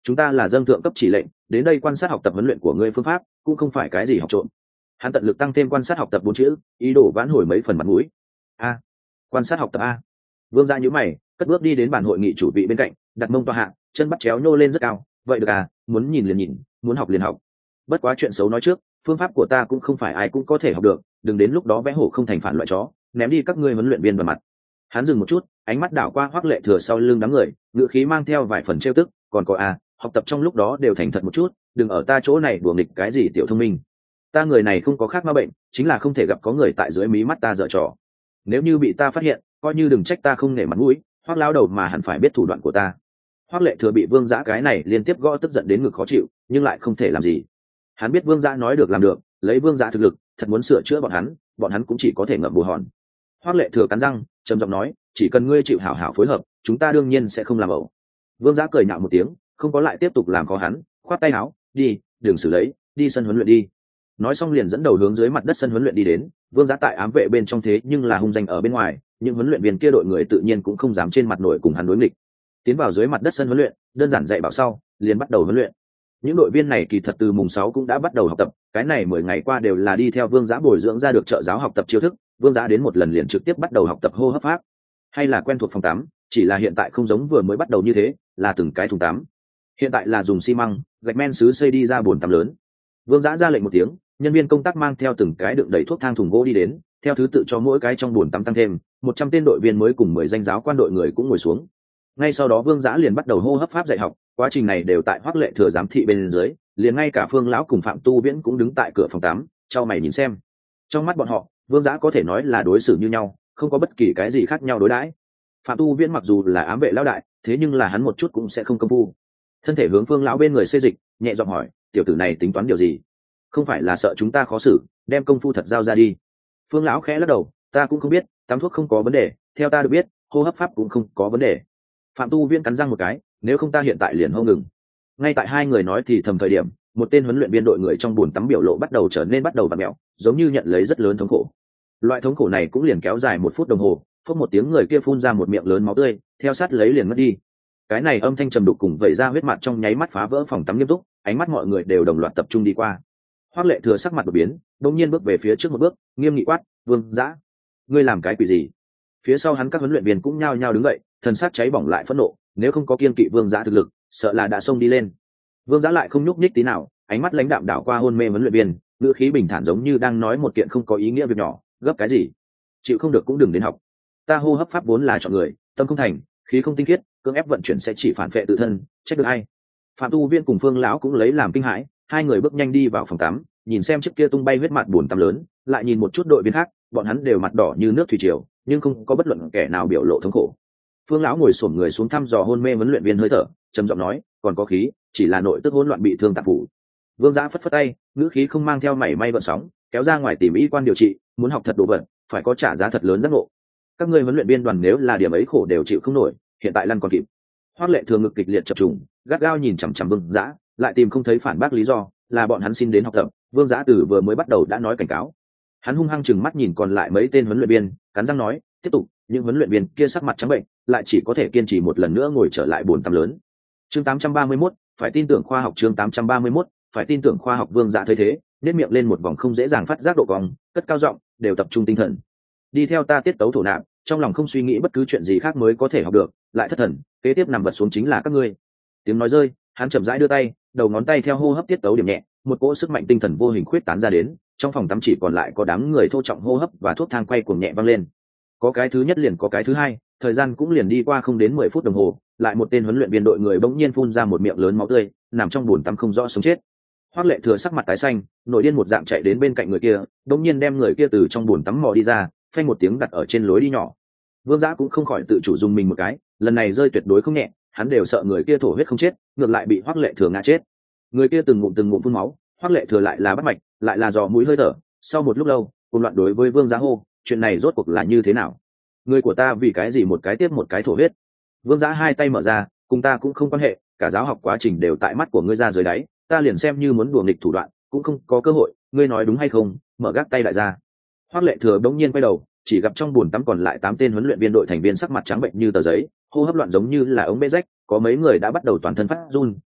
chúng ta là dâng thượng cấp chỉ lệnh đến đây quan sát học tập huấn luyện của ngươi phương pháp, cũng không phải cái gì học trộm. Hắn tận lực tăng thêm quan sát học tập 4 chữ, ý đồ vãn hồi mấy phần mặt mũi. A, quan sát học tập a. Vương Gia nhíu mày, cất bước đi đến bàn hội nghị chủ vị bên cạnh, đặt mông toa hạ, chân bắt chéo nhô lên rất cao. Vậy được à, muốn nhìn liền nhìn, muốn học liền học. Bất quá chuyện xấu nói trước, phương pháp của ta cũng không phải ai cũng có thể học được, đừng đến lúc đó vẽ hổ không thành phản loại chó, ném đi các ngươi huấn luyện viên vào mặt. Hắn dừng một chút, ánh mắt đảo qua Hoắc Lệ Thừa sau lưng đám người, ngữ khí mang theo vài phần trêu tức, còn có à, học tập trong lúc đó đều thành thật một chút, đừng ở ta chỗ này đùa nghịch cái gì tiểu thông minh. Ta người này không có khác ma bệnh, chính là không thể gặp có người tại dưới mí mắt ta giở trò. Nếu như bị ta phát hiện, coi như đừng trách ta không nể mặt mũi, Hoắc lão đầu mà hẳn phải biết thủ đoạn của ta. Hoắc Lệ Thừa bị Vương Dã cái này liên tiếp gõ tức giận đến ngực khó chịu, nhưng lại không thể làm gì. Hắn biết Vương Dã nói được làm được, lấy Vương Dã thực lực, thật muốn sửa chữa bọn hắn cũng chỉ có thể ngậm bù hòn. Hoắc Lệ Thừa cắn răng, trầm giọng nói, chỉ cần ngươi chịu hảo hảo phối hợp, chúng ta đương nhiên sẽ không làm ẩu. Vương Dã cười nhạo một tiếng, không có lại tiếp tục làm khó hắn, khoát tay áo, đi, đừng xử lấy, đi sân huấn luyện đi. Nói xong liền dẫn đầu hướng dưới mặt đất sân huấn luyện đi đến. Vương Dã tại ám vệ bên trong thế nhưng là hung danh ở bên ngoài, những huấn luyện viên kia đội người tự nhiên cũng không dám trên mặt nổi cùng hắn đối nghịch. Tiến vào dưới mặt đất sân huấn luyện, đơn giản dạy bảo sau, liền bắt đầu huấn luyện. Những đội viên này kỳ thật từ mùng 6 cũng đã bắt đầu học tập, cái này 10 ngày qua đều là đi theo Vương Dã bồi dưỡng ra được trợ giáo học tập chiêu thức. Vương Dã đến một lần liền trực tiếp bắt đầu học tập hô hấp pháp, hay là quen thuộc phòng tắm, chỉ là hiện tại không giống vừa mới bắt đầu như thế, là từng cái thùng tắm. Hiện tại là dùng xi măng, gạch men sứ xây đi ra bồn tắm lớn. Vương Dã ra lệnh một tiếng, nhân viên công tác mang theo từng cái đựng đầy thuốc thang thùng gỗ đi đến, theo thứ tự cho mỗi cái trong bồn tắm tăng thêm 100 tên đội viên mới cùng 10 danh giáo quan đội người cũng ngồi xuống. Ngay sau đó Vương Dã liền bắt đầu hô hấp pháp dạy học, quá trình này đều tại Hoắc Lệ Thừa giám thị bên dưới, liền ngay cả Phương lão cùng Phạm Tu Viễn cũng đứng tại cửa phòng tắm, chau mày nhìn xem. Trong mắt bọn họ, Vương Dã có thể nói là đối xử như nhau, không có bất kỳ cái gì khác nhau đối đãi. Phạm Tu Viễn mặc dù là ám vệ lão đại, thế nhưng là hắn một chút cũng sẽ không công phu. Thân thể hướng Phương lão bên người xê dịch, nhẹ giọng hỏi, tiểu tử này tính toán điều gì? Không phải là sợ chúng ta khó xử, đem công phu thật giao ra đi. Phương lão khẽ lắc đầu, ta cũng không biết, tắm thuốc không có vấn đề, theo ta được biết, hô hấp pháp cũng không có vấn đề. Phạm Tu Viễn cắn răng một cái, nếu không ta hiện tại liền hô ngừng. Ngay tại hai người nói thì thầm thời điểm, một tên huấn luyện viên đội người trong bồn tắm biểu lộ bắt đầu vặn mẹo, giống như nhận lấy rất lớn thống khổ. Loại thống khổ này cũng liền kéo dài 1 phút đồng hồ, phút một tiếng người kia phun ra một miệng lớn máu tươi, theo sát lấy liền mất đi. Cái này âm thanh trầm đục cùng vẩy ra huyết mặt trong nháy mắt phá vỡ phòng tắm nghiêm túc, ánh mắt mọi người đều đồng loạt tập trung đi qua. Hoắc Lệ Thừa sắc mặt đột biến, đột nhiên bước về phía trước một bước, nghiêm nghị quát, Vương Dã, ngươi làm cái quỷ gì? Phía sau hắn các huấn luyện viên cũng nhao nhao đứng dậy, thần sắc cháy bỏng lại phẫn nộ, nếu không có kiên kỵ Vương Dã thực lực, sợ là đã xông đi lên. Vương Dã lại không nhúc nhích tí nào, ánh mắt lãnh đạm đảo qua hôn mê huấn luyện viên, ngữ khí bình thản giống như đang nói một kiện không có ý nghĩa việc nhỏ, gấp cái gì? Chịu không được cũng đừng đến học. Ta hô hấp pháp vốn là chọn người, tâm không thành, khí không tinh khiết, cưỡng ép vận chuyển sẽ chỉ phản phệ tự thân, trách được ai? Phạm Tu Viên cùng Phương lão cũng lấy làm kinh hãi, hai người bước nhanh đi vào phòng tắm, nhìn xem chiếc kia tung bay huyết mặt buồn tắm lớn, lại nhìn một chút đội viên khác, bọn hắn đều mặt đỏ như nước thủy triều, nhưng không có bất luận kẻ nào biểu lộ thống khổ. Phương lão ngồi xổm người xuống thăm dò hôn mê huấn luyện viên hơi thở, trầm giọng nói, còn có khí, chỉ là nội tức hỗn loạn bị thương tạp phủ. Vương Dã phất phất tay, ngữ khí không mang theo mảy may gợn sóng, kéo ra ngoài tìm y quan điều trị, muốn học thật đồ vật, phải có trả giá thật lớn giác ngộ. Các ngươi huấn luyện viên đoàn nếu là điểm ấy khổ đều chịu không nổi, hiện tại lăn còn kịp. Hoắc Lệ Thừa ngực kịch liệt chập trùng, gắt gao nhìn chằm chằm Vương Dã, lại tìm không thấy phản bác lý do, là bọn hắn xin đến học tập. Vương Dã từ vừa mới bắt đầu đã nói cảnh cáo. Hắn hung hăng chừng mắt nhìn còn lại mấy tên huấn luyện viên, cắn răng nói, tiếp tục. Những huấn luyện viên kia sắc mặt trắng bệnh, lại chỉ có thể kiên trì một lần nữa ngồi trở lại bồn tắm lớn. Chương 831, phải tin tưởng khoa học. Chương 831, phải tin tưởng khoa học. Vương Dã thấy thế, nhếch miệng lên một vòng không dễ dàng phát giác độ cong, cất cao giọng, đều tập trung tinh thần. Đi theo ta tiết tấu thổ nạp, trong lòng không suy nghĩ bất cứ chuyện gì khác mới có thể học được, lại thất thần, kế tiếp nằm vật xuống chính là các ngươi. Tiếng nói rơi, hắn chậm rãi đưa tay, đầu ngón tay theo hô hấp tiết tấu điểm nhẹ, một cỗ sức mạnh tinh thần vô hình khuyết tán ra đến, trong phòng tắm chỉ còn lại có đám người thô trọng hô hấp và thuốc thang quay cuồng nhẹ vang lên. Có cái thứ nhất liền có cái thứ hai, thời gian cũng liền đi qua không đến 10 phút đồng hồ, lại một tên huấn luyện viên đội người bỗng nhiên phun ra một miệng lớn máu tươi, nằm trong bồn tắm không rõ sống chết. Hoắc Lệ Thừa sắc mặt tái xanh, nổi điên một dạng chạy đến bên cạnh người kia, bỗng nhiên đem người kia từ trong bồn tắm mò đi ra, phanh một tiếng đặt ở trên lối đi nhỏ. Vương Dã cũng không khỏi tự chủ dùng mình một cái, lần này rơi tuyệt đối không nhẹ, hắn đều sợ người kia thổ huyết không chết, ngược lại bị Hoắc Lệ Thừa ngã chết. Người kia từng ngụm phun máu, Hoắc Lệ Thừa lại là bắt mạch, lại là dò mũi hơi thở, sau một lúc lâu, cùng loạn đối với Vương Dã hô, chuyện này rốt cuộc là như thế nào? Người của ta vì cái gì một cái tiếp một cái thổ huyết? Vương Dã hai tay mở ra, cùng ta cũng không quan hệ, cả giáo học quá trình đều tại mắt của ngươi ra dưới đáy, ta liền xem như muốn đùa nghịch thủ đoạn, cũng không có cơ hội, ngươi nói đúng hay không? Mở gác tay lại ra. Hoắc Lệ Thừa bỗng nhiên quay đầu, chỉ gặp trong bồn tắm còn lại 8 tên huấn luyện viên đội thành viên sắc mặt trắng bệnh như tờ giấy, hô hấp loạn giống như là ống bê rách, có mấy người đã bắt đầu toàn thân phát run,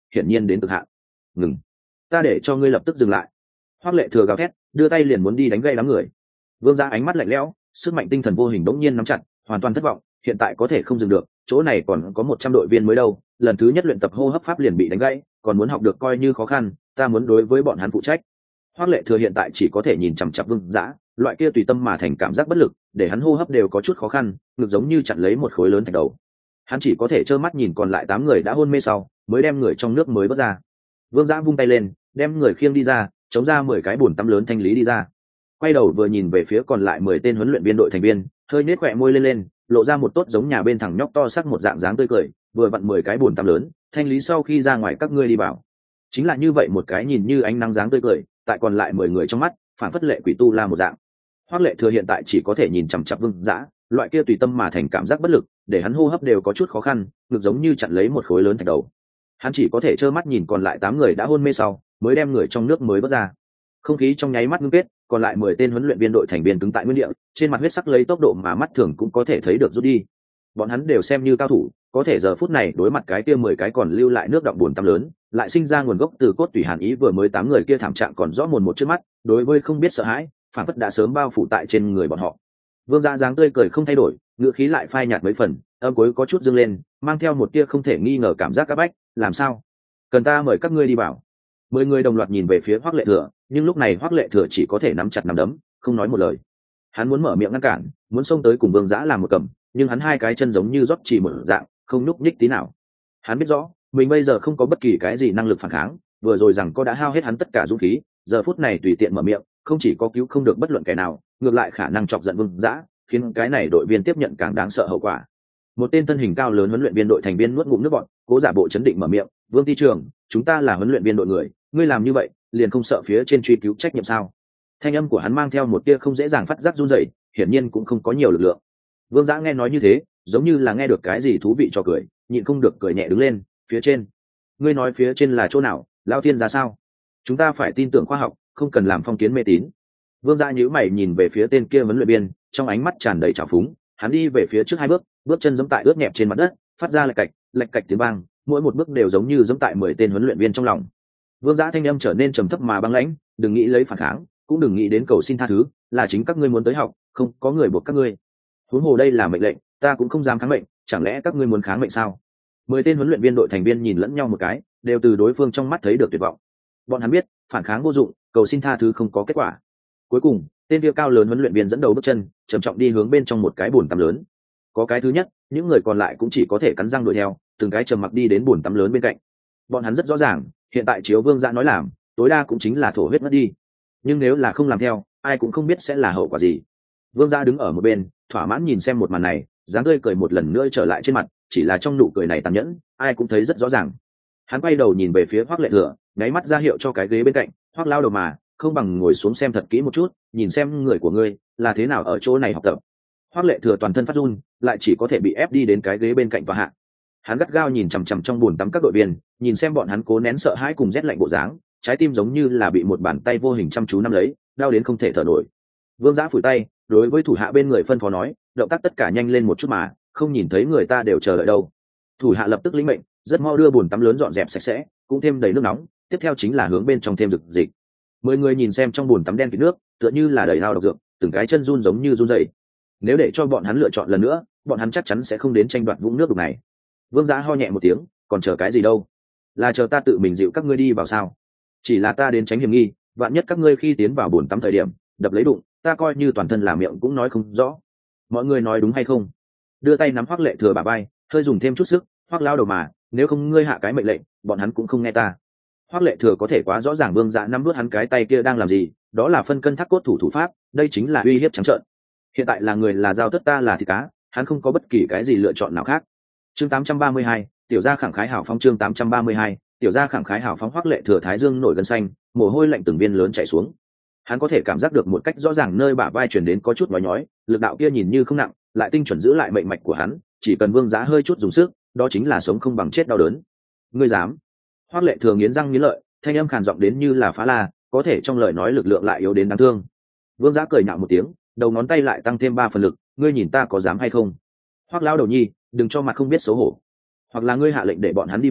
hiển nhiên đến cực hạn. Ngừng, ta để cho ngươi lập tức dừng lại. Hoắc Lệ Thừa gào thét, đưa tay liền muốn đi đánh gây đám người. Vương Giá ánh mắt lạnh lẽo, sức mạnh tinh thần vô hình đống nhiên nắm chặt, hoàn toàn thất vọng, hiện tại có thể không dừng được, chỗ này còn có 100 đội viên mới đâu, lần thứ nhất luyện tập hô hấp pháp liền bị đánh gãy, còn muốn học được coi như khó khăn, ta muốn đối với bọn hắn phụ trách. Hoắc Lệ Thừa hiện tại chỉ có thể nhìn chằm chằm Vương Giá, loại kia tùy tâm mà thành cảm giác bất lực, để hắn hô hấp đều có chút khó khăn, ngực giống như chặn lấy một khối lớn thạch đầu. Hắn chỉ có thể trơ mắt nhìn còn lại 8 người đã hôn mê sau, mới đem người trong nước mới vớt ra. Vương Giá vung tay lên, đem người khiêng đi ra, chống ra 10 cái bồn tắm lớn thanh lý đi ra. Quay đầu vừa nhìn về phía còn lại 10 tên huấn luyện viên đội thành viên, hơi nhếch khóe môi lên, lộ ra một tốt giống nhà bên thằng nhóc to sắc một dạng dáng tươi cười, vừa vặn 10 cái bồn tắm lớn, thanh lý sau khi ra ngoài các ngươi đi vào. Chính là như vậy một cái nhìn như ánh nắng dáng tươi cười, tại còn lại 10 người trong mắt, phản phất lệ quỷ tu la một dạng. Hoắc Lệ Thừa hiện tại chỉ có thể nhìn chằm chằm Vương Dã, loại kia tùy tâm mà thành cảm giác bất lực, để hắn hô hấp đều có chút khó khăn, ngực giống như chặn lấy một khối lớn thạch đầu. Hắn chỉ có thể trơ mắt nhìn còn lại 8 người đã hôn mê sau, mới đem người trong nước mới vớt ra. Không khí trong nháy mắt ngưng kết, còn lại 10 tên huấn luyện viên đội thành viên cứng tại nguyên địa, trên mặt huyết sắc lấy tốc độ mà mắt thường cũng có thể thấy được rút đi. Bọn hắn đều xem như cao thủ, có thể giờ phút này đối mặt cái kia 10 cái còn lưu lại nước đọng buồn tắm lớn, lại sinh ra nguồn gốc từ cốt tủy hàn ý vừa mới 8 người kia thảm trạng còn rõ mồn một trước mắt, đối với không biết sợ hãi, phản phất đã sớm bao phủ tại trên người bọn họ. Vương Dã dáng tươi cười không thay đổi, ngữ khí lại phai nhạt mấy phần, âm cuối có chút dâng lên, mang theo một tia không thể nghi ngờ cảm giác áp bách, làm sao? Cần ta mời các ngươi đi vào. 10 người đồng loạt nhìn về phía Hoắc Lệ Thừa, nhưng lúc này Hoắc Lệ Thừa chỉ có thể nắm chặt nắm đấm, không nói một lời. Hắn muốn mở miệng ngăn cản, muốn xông tới cùng Vương Dã làm một cầm, nhưng hắn hai cái chân giống như rót chỉ mở dạng, không nhúc nhích tí nào. Hắn biết rõ, mình bây giờ không có bất kỳ cái gì năng lực phản kháng, vừa rồi rằng có đã hao hết hắn tất cả dũng khí, giờ phút này tùy tiện mở miệng, không chỉ có cứu không được bất luận kẻ nào, ngược lại khả năng chọc giận Vương Dã, khiến cái này đội viên tiếp nhận càng đáng sợ hậu quả. Một tên thân hình cao lớn huấn luyện viên đội thành viên nuốt ngụm nước bọt, cố giả bộ chấn định mở miệng, "Vương ty trưởng, chúng ta là huấn luyện viên đội người, ngươi làm như vậy, liền không sợ phía trên truy cứu trách nhiệm sao?" Thanh âm của hắn mang theo một tia không dễ dàng phát giác run rẩy, hiển nhiên cũng không có nhiều lực lượng. Vương Dã nghe nói như thế, giống như là nghe được cái gì thú vị cho cười, nhịn không được cười nhẹ đứng lên, "Phía trên? Ngươi nói phía trên là chỗ nào? Lão thiên gia sao? Chúng ta phải tin tưởng khoa học, không cần làm phong kiến mê tín." Vương Dã nhíu mày nhìn về phía tên kia huấn luyện viên, trong ánh mắt tràn đầy trào phúng, hắn đi về phía trước 2 bước, bước chân giẫm tại ướt nhẹp trên mặt đất, phát ra lạch cạch tiếng vang, mỗi một bước đều giống như giẫm tại 10 tên huấn luyện viên trong lòng. Vương Dã thanh âm trở nên trầm thấp mà băng lãnh, "Đừng nghĩ lấy phản kháng, cũng đừng nghĩ đến cầu xin tha thứ, là chính các ngươi muốn tới học, không có người buộc các ngươi. Huống hồ đây là mệnh lệnh, ta cũng không dám kháng mệnh, chẳng lẽ các ngươi muốn kháng mệnh sao?" 10 tên huấn luyện viên đội thành viên nhìn lẫn nhau một cái, đều từ đối phương trong mắt thấy được tuyệt vọng. Bọn hắn biết, phản kháng vô dụng, cầu xin tha thứ không có kết quả. Cuối cùng, tên kia cao lớn huấn luyện viên dẫn đầu bước chân, trầm trọng đi hướng bên trong một cái bồn tắm lớn. Có cái thứ nhất, những người còn lại cũng chỉ có thể cắn răng đuổi theo, từng cái trầm mặc đi đến bồn tắm lớn bên cạnh. Bọn hắn rất rõ ràng, hiện tại chiếu Vương Dã nói làm, tối đa cũng chính là thổ huyết mất đi. Nhưng nếu là không làm theo, ai cũng không biết sẽ là hậu quả gì. Vương Dã đứng ở một bên, thỏa mãn nhìn xem một màn này, dáng tươi cười một lần nữa trở lại trên mặt, chỉ là trong nụ cười này tàn nhẫn, ai cũng thấy rất rõ ràng. Hắn quay đầu nhìn về phía Hoắc Lệ Thừa, nháy mắt ra hiệu cho cái ghế bên cạnh, "Hoắc lao đầu mà, không bằng ngồi xuống xem thật kỹ một chút, nhìn xem người của ngươi là thế nào ở chỗ này học tập." Hoắc Lệ Thừa toàn thân phát run, lại chỉ có thể bị ép đi đến cái ghế bên cạnh tòa hạ. Hắn gắt gao nhìn chằm chằm trong bồn tắm các đội viên, nhìn xem bọn hắn cố nén sợ hãi cùng rét lạnh bộ dáng, trái tim giống như là bị một bàn tay vô hình chăm chú nắm lấy, đau đến không thể thở nổi. Vương Dã phủi tay, đối với thủ hạ bên người phân phó nói, "Động tác tất cả nhanh lên một chút mà, không nhìn thấy người ta đều chờ đợi đâu." Thủ hạ lập tức lĩnh mệnh, rất mau đưa bồn tắm lớn dọn dẹp sạch sẽ, cũng thêm đầy nước nóng, tiếp theo chính là hướng bên trong thêm dược dịch. 10 người nhìn xem trong bồn tắm đen kịt nước, tựa như là đầy ao độc dược, từng cái chân run giống như run rẩy. Nếu để cho bọn hắn lựa chọn lần nữa, bọn hắn chắc chắn sẽ không đến tranh đoạt vũng nước đục này. Vương Dã ho nhẹ một tiếng, "Còn chờ cái gì đâu? Là chờ ta tự mình dịu các ngươi đi vào sao? Chỉ là ta đến tránh hiểm nghi, vạn nhất các ngươi khi tiến vào bồn tắm thời điểm đập lấy đụng, ta coi như toàn thân là miệng cũng nói không rõ. Mọi người nói đúng hay không?" Đưa tay nắm Hoắc Lệ Thừa bả vai, hơi dùng thêm chút sức, "Hoắc lao đầu mà, nếu không ngươi hạ cái mệnh lệnh, bọn hắn cũng không nghe ta." Hoắc Lệ Thừa có thể quá rõ ràng Vương Dã nắm nuốt hắn cái tay kia đang làm gì, đó là phân cân thác cốt thủ pháp, đây chính là uy hiếp trắng trợn. Hiện tại là người là dao tất ta là thịt cá, hắn không có bất kỳ cái gì lựa chọn nào khác. Chương 832, tiểu gia khẳng khái hào phóng. Chương 832, tiểu gia khẳng khái hào phóng. Hoắc Lệ Thừa thái dương nổi gân xanh, mồ hôi lạnh từng viên lớn chảy xuống. Hắn có thể cảm giác được một cách rõ ràng nơi bả vai truyền đến có chút nhói, lực đạo kia nhìn như không nặng, lại tinh chuẩn giữ lại mệnh mạch của hắn, chỉ cần Vương Dã hơi chút dùng sức, đó chính là sống không bằng chết đau đớn. "Ngươi dám?" Hoắc Lệ Thừa nghiến răng nghiến lợi, thanh âm khàn giọng đến như là phá la, có thể trong lời nói lực lượng lại yếu đến đáng thương. Vương Dã cười nhạo một tiếng, đầu ngón tay lại tăng thêm 3 phần lực, "Ngươi nhìn ta có dám hay không?" "Hoắc lão đầu nhi, đừng cho mặt không biết xấu hổ. Hoặc là ngươi hạ lệnh để bọn hắn đi vào,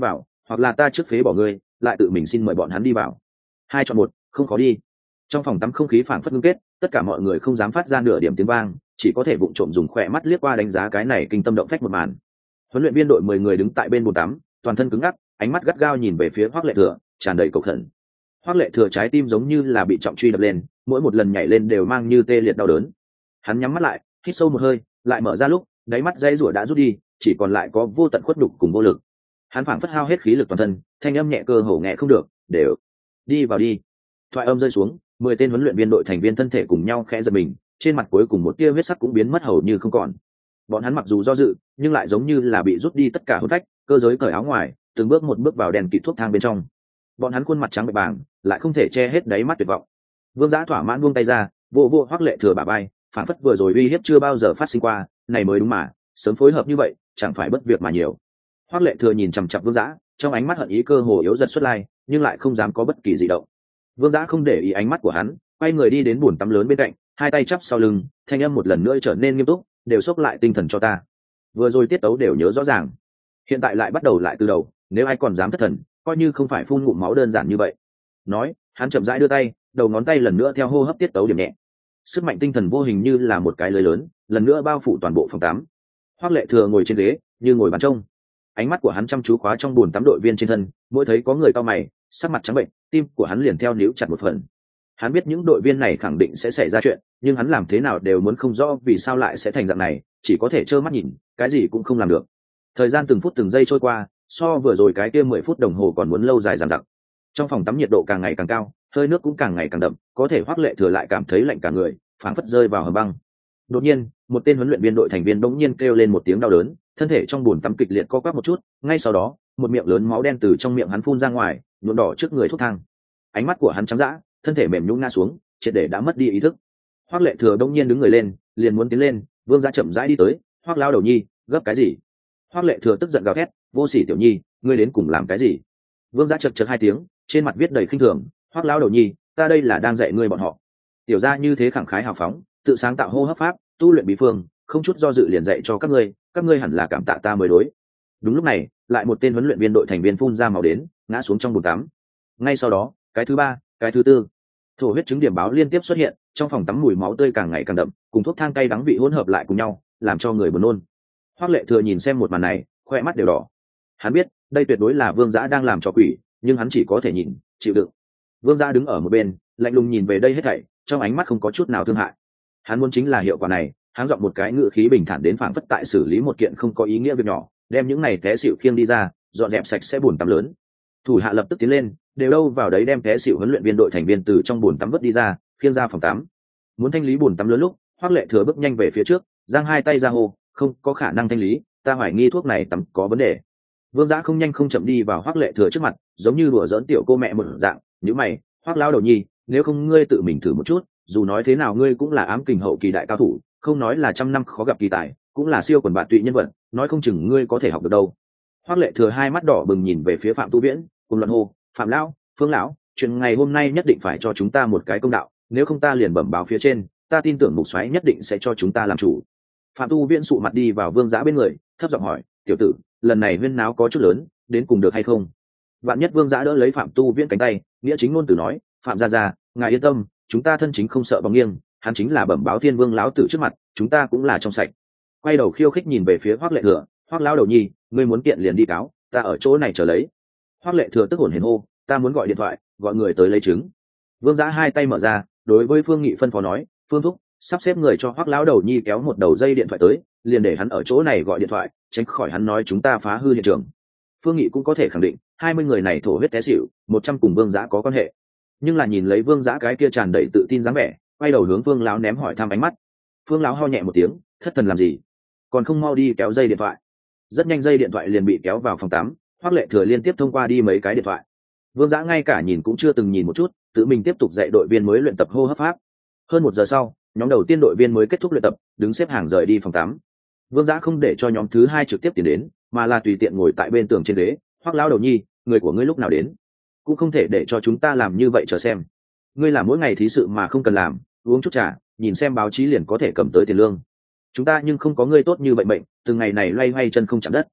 hoặc là ta trước phế bỏ ngươi lại tự mình xin mời bọn hắn đi vào. Hai chọn một, không khó đi. Trong phòng tắm không khí phảng phất ngưng kết, tất cả mọi người không dám phát ra nửa điểm tiếng vang, chỉ có thể vụng trộm dùng khỏe mắt liếc qua đánh giá cái này kinh tâm động phách một màn. Huấn luyện viên đội 10 người đứng tại bên bồn tắm, toàn thân cứng ngắc, ánh mắt gắt gao nhìn về phía Hoắc Lệ Thừa, tràn đầy cầu khẩn. Hoắc Lệ Thừa trái tim giống như là bị trọng truy đập lên, mỗi một lần nhảy lên đều mang như tê liệt đau đớn. Hắn nhắm mắt lại, hít sâu một hơi, lại mở ra lúc, đáy mắt dây rủa đã rút đi, chỉ còn lại có vô tận khuất nhục cùng vô lực. Hắn phảng phất hao hết khí lực toàn thân, thanh âm nhẹ cơ hồ nghe không được, đều đi vào đi. Thoại âm rơi xuống, 10 tên huấn luyện viên đội thành viên thân thể cùng nhau khẽ giật mình, trên mặt cuối cùng một tia huyết sắc cũng biến mất hầu như không còn. Bọn hắn mặc dù do dự, nhưng lại giống như là bị rút đi tất cả hồn phách, cơ giới cởi áo ngoài, từng bước một bước vào đèn kịt thuốc thang bên trong. Bọn hắn khuôn mặt trắng bệch bàng, lại không thể che hết đáy mắt tuyệt vọng. Vương Dã thỏa mãn buông tay ra, vô vô Hoắc Lệ Thừa bả vai, phản phất vừa rồi uy hiếp chưa bao giờ phát sinh qua, này mới đúng mà, sớm phối hợp như vậy, chẳng phải bất việc mà nhiều. Hoắc Lệ Thừa nhìn chằm chằm Vương Dã, trong ánh mắt hận ý cơ hồ yếu dần xuất lai, nhưng lại không dám có bất kỳ dị động. Vương Dã không để ý ánh mắt của hắn, quay người đi đến bồn tắm lớn bên cạnh, hai tay chắp sau lưng, thanh âm một lần nữa trở nên nghiêm túc, đều xốc lại tinh thần cho ta. Vừa rồi tiết tấu đều nhớ rõ ràng, hiện tại lại bắt đầu lại từ đầu, nếu ai còn dám thất thần, coi như không phải phun ngụm máu đơn giản như vậy. Nói, hắn chậm rãi đưa tay, đầu ngón tay lần nữa theo hô hấp tiết tấu điểm nhẹ. Sức mạnh tinh thần vô hình như là một cái lưới lớn, lần nữa bao phủ toàn bộ phòng tắm. Hoắc Lệ Thừa ngồi trên ghế, như ngồi bàn trông. Ánh mắt của hắn chăm chú khóa trong bồn tắm đội viên trên thân, mỗi thấy có người cau mày, sắc mặt trắng bệnh, tim của hắn liền theo níu chặt một phần. Hắn biết những đội viên này khẳng định sẽ xảy ra chuyện, nhưng hắn làm thế nào đều muốn không rõ vì sao lại sẽ thành dạng này, chỉ có thể trơ mắt nhìn, cái gì cũng không làm được. Thời gian từng phút từng giây trôi qua, so vừa rồi cái kia 10 phút đồng hồ còn muốn lâu dài dằng dặc. Trong phòng tắm nhiệt độ càng ngày càng cao, hơi nước cũng càng ngày càng đậm, có thể Hoắc Lệ Thừa lại cảm thấy lạnh cả người, phảng phất rơi vào hầm băng. Đột nhiên, một tên huấn luyện viên đội thành viên bỗng nhiên kêu lên một tiếng đau đớn, thân thể trong bồn tắm kịch liệt co quắp một chút, ngay sau đó, một miệng lớn máu đen từ trong miệng hắn phun ra ngoài, nhuộm đỏ trước người thuốc thang. Ánh mắt của hắn trắng dã, thân thể mềm nhũn ngã xuống, triệt để đã mất đi ý thức. Hoắc Lệ Thừa bỗng nhiên đứng người lên, liền muốn tiến lên, Vương Dã chậm rãi đi tới, "Hoắc lão đầu nhi, gấp cái gì?" Hoắc Lệ Thừa tức giận gào thét, "Vô sỉ tiểu nhi, ngươi đến cùng làm cái gì?" Vương Dã chậc chậc hai tiếng, trên mặt viết đầy khinh thường, "Hoắc lão đầu nhi, ta đây là đang dạy ngươi bọn họ." Tiểu gia như thế khẳng khái hào phóng, tự sáng tạo hô hấp pháp, tu luyện bí phương, không chút do dự liền dạy cho các ngươi hẳn là cảm tạ ta mới đối. Đúng lúc này, lại một tên huấn luyện viên đội thành viên phun ra màu đến, ngã xuống trong bồn tắm. Ngay sau đó, cái thứ ba, cái thứ tư, thổ huyết chứng điểm báo liên tiếp xuất hiện, trong phòng tắm mùi máu tươi càng ngày càng đậm, cùng thuốc thang cay đắng vị hỗn hợp lại cùng nhau, làm cho người buồn nôn. Hoắc Lệ Thừa nhìn xem một màn này, khoe mắt đều đỏ. Hắn biết, đây tuyệt đối là Vương Dã đang làm trò quỷ, nhưng hắn chỉ có thể nhìn, chịu đựng. Vương Dã đứng ở một bên, lạnh lùng nhìn về đây hết thảy, trong ánh mắt không có chút nào thương hại. Hắn muốn chính là hiệu quả này, hắn giọng một cái ngữ khí bình thản đến phảng phất tại xử lý một kiện không có ý nghĩa việc nhỏ, đem những này té xỉu khiêng đi ra, dọn dẹp sạch sẽ bồn tắm lớn. Thủ hạ lập tức tiến lên, đều đâu vào đấy đem té xỉu huấn luyện viên đội thành viên từ trong bồn tắm vớt đi ra, khiêng ra phòng tắm. Muốn thanh lý bồn tắm lớn lúc, Hoắc Lệ Thừa bước nhanh về phía trước, giang hai tay ra hô, "Không có khả năng thanh lý, ta hoài nghi thuốc này tắm có vấn đề." Vương Dã không nhanh không chậm đi vào Hoắc Lệ Thừa trước mặt, giống như đùa giỡn tiểu cô mẹ một dạng, "Nhíu mày, Hoắc lão đầu nhi, nếu không ngươi tự mình thử một chút, dù nói thế nào ngươi cũng là ám kình hậu kỳ đại cao thủ, không nói là trăm năm khó gặp kỳ tài, cũng là siêu quần bạn tụy nhân vật, nói không chừng ngươi có thể học được đâu." Hoắc Lệ Thừa hai mắt đỏ bừng nhìn về phía Phạm Tu Viễn, cùng luận hô, "Phạm lão, Phương lão, chuyện ngày hôm nay nhất định phải cho chúng ta một cái công đạo, nếu không ta liền bẩm báo phía trên, ta tin tưởng Mục Soái nhất định sẽ cho chúng ta làm chủ." Phạm Tu Viễn sụ mặt đi vào Vương Dã bên người, thấp giọng hỏi, "Tiểu tử, lần này huyên náo có chút lớn, đến cùng được hay không?" Vạn nhất Vương Dã đỡ lấy Phạm Tu Viễn cánh tay, nghĩa chính ngôn từ nói, "Phạm gia gia, ngài yên tâm, chúng ta thân chính không sợ bóng nghiêng, hắn chính là bẩm báo Thiên Vương lão tử trước mặt, chúng ta cũng là trong sạch." Quay đầu khiêu khích nhìn về phía Hoắc Lệ Thừa, "Hoắc lão đầu nhi, ngươi muốn kiện liền đi cáo, ta ở chỗ này chờ lấy." Hoắc Lệ Thừa tức hồn hển hô, "Ta muốn gọi điện thoại, gọi người tới lấy chứng." Vương Dã hai tay mở ra, đối với Phương Nghị phân phó nói, "Phương thúc, sắp xếp người cho Hoắc lão đầu nhi kéo một đầu dây điện thoại tới, liền để hắn ở chỗ này gọi điện thoại, tránh khỏi hắn nói chúng ta phá hư hiện trường." Phương Nghị cũng có thể khẳng định, 20 người này thổ huyết té xỉu, 100 cùng Vương Dã có quan hệ. Nhưng là nhìn lấy Vương Dã cái kia tràn đầy tự tin dáng vẻ, quay đầu hướng Phương lão ném hỏi thăm ánh mắt. Phương lão ho nhẹ một tiếng, thất thần làm gì, còn không mau đi kéo dây điện thoại. Rất nhanh dây điện thoại liền bị kéo vào phòng tắm, Hoắc Lệ Thừa liên tiếp thông qua đi mấy cái điện thoại. Vương Dã ngay cả nhìn cũng chưa từng nhìn một chút, tự mình tiếp tục dạy đội viên mới luyện tập hô hấp pháp. Hơn 1 giờ sau, nhóm đầu tiên đội viên mới kết thúc luyện tập, đứng xếp hàng rời đi phòng tắm. Vương Dã không để cho nhóm thứ 2 trực tiếp tiến đến, mà là tùy tiện ngồi tại bên tường trên ghế. "Hoắc lão đầu nhi, người của ngươi lúc nào đến? Cũng không thể để cho chúng ta làm như vậy chờ xem. Ngươi làm mỗi ngày thí sự mà không cần làm, uống chút trà, nhìn xem báo chí liền có thể cầm tới tiền lương. Chúng ta nhưng không có ngươi tốt như vậy mệnh, từng ngày này loay hoay chân không chạm đất."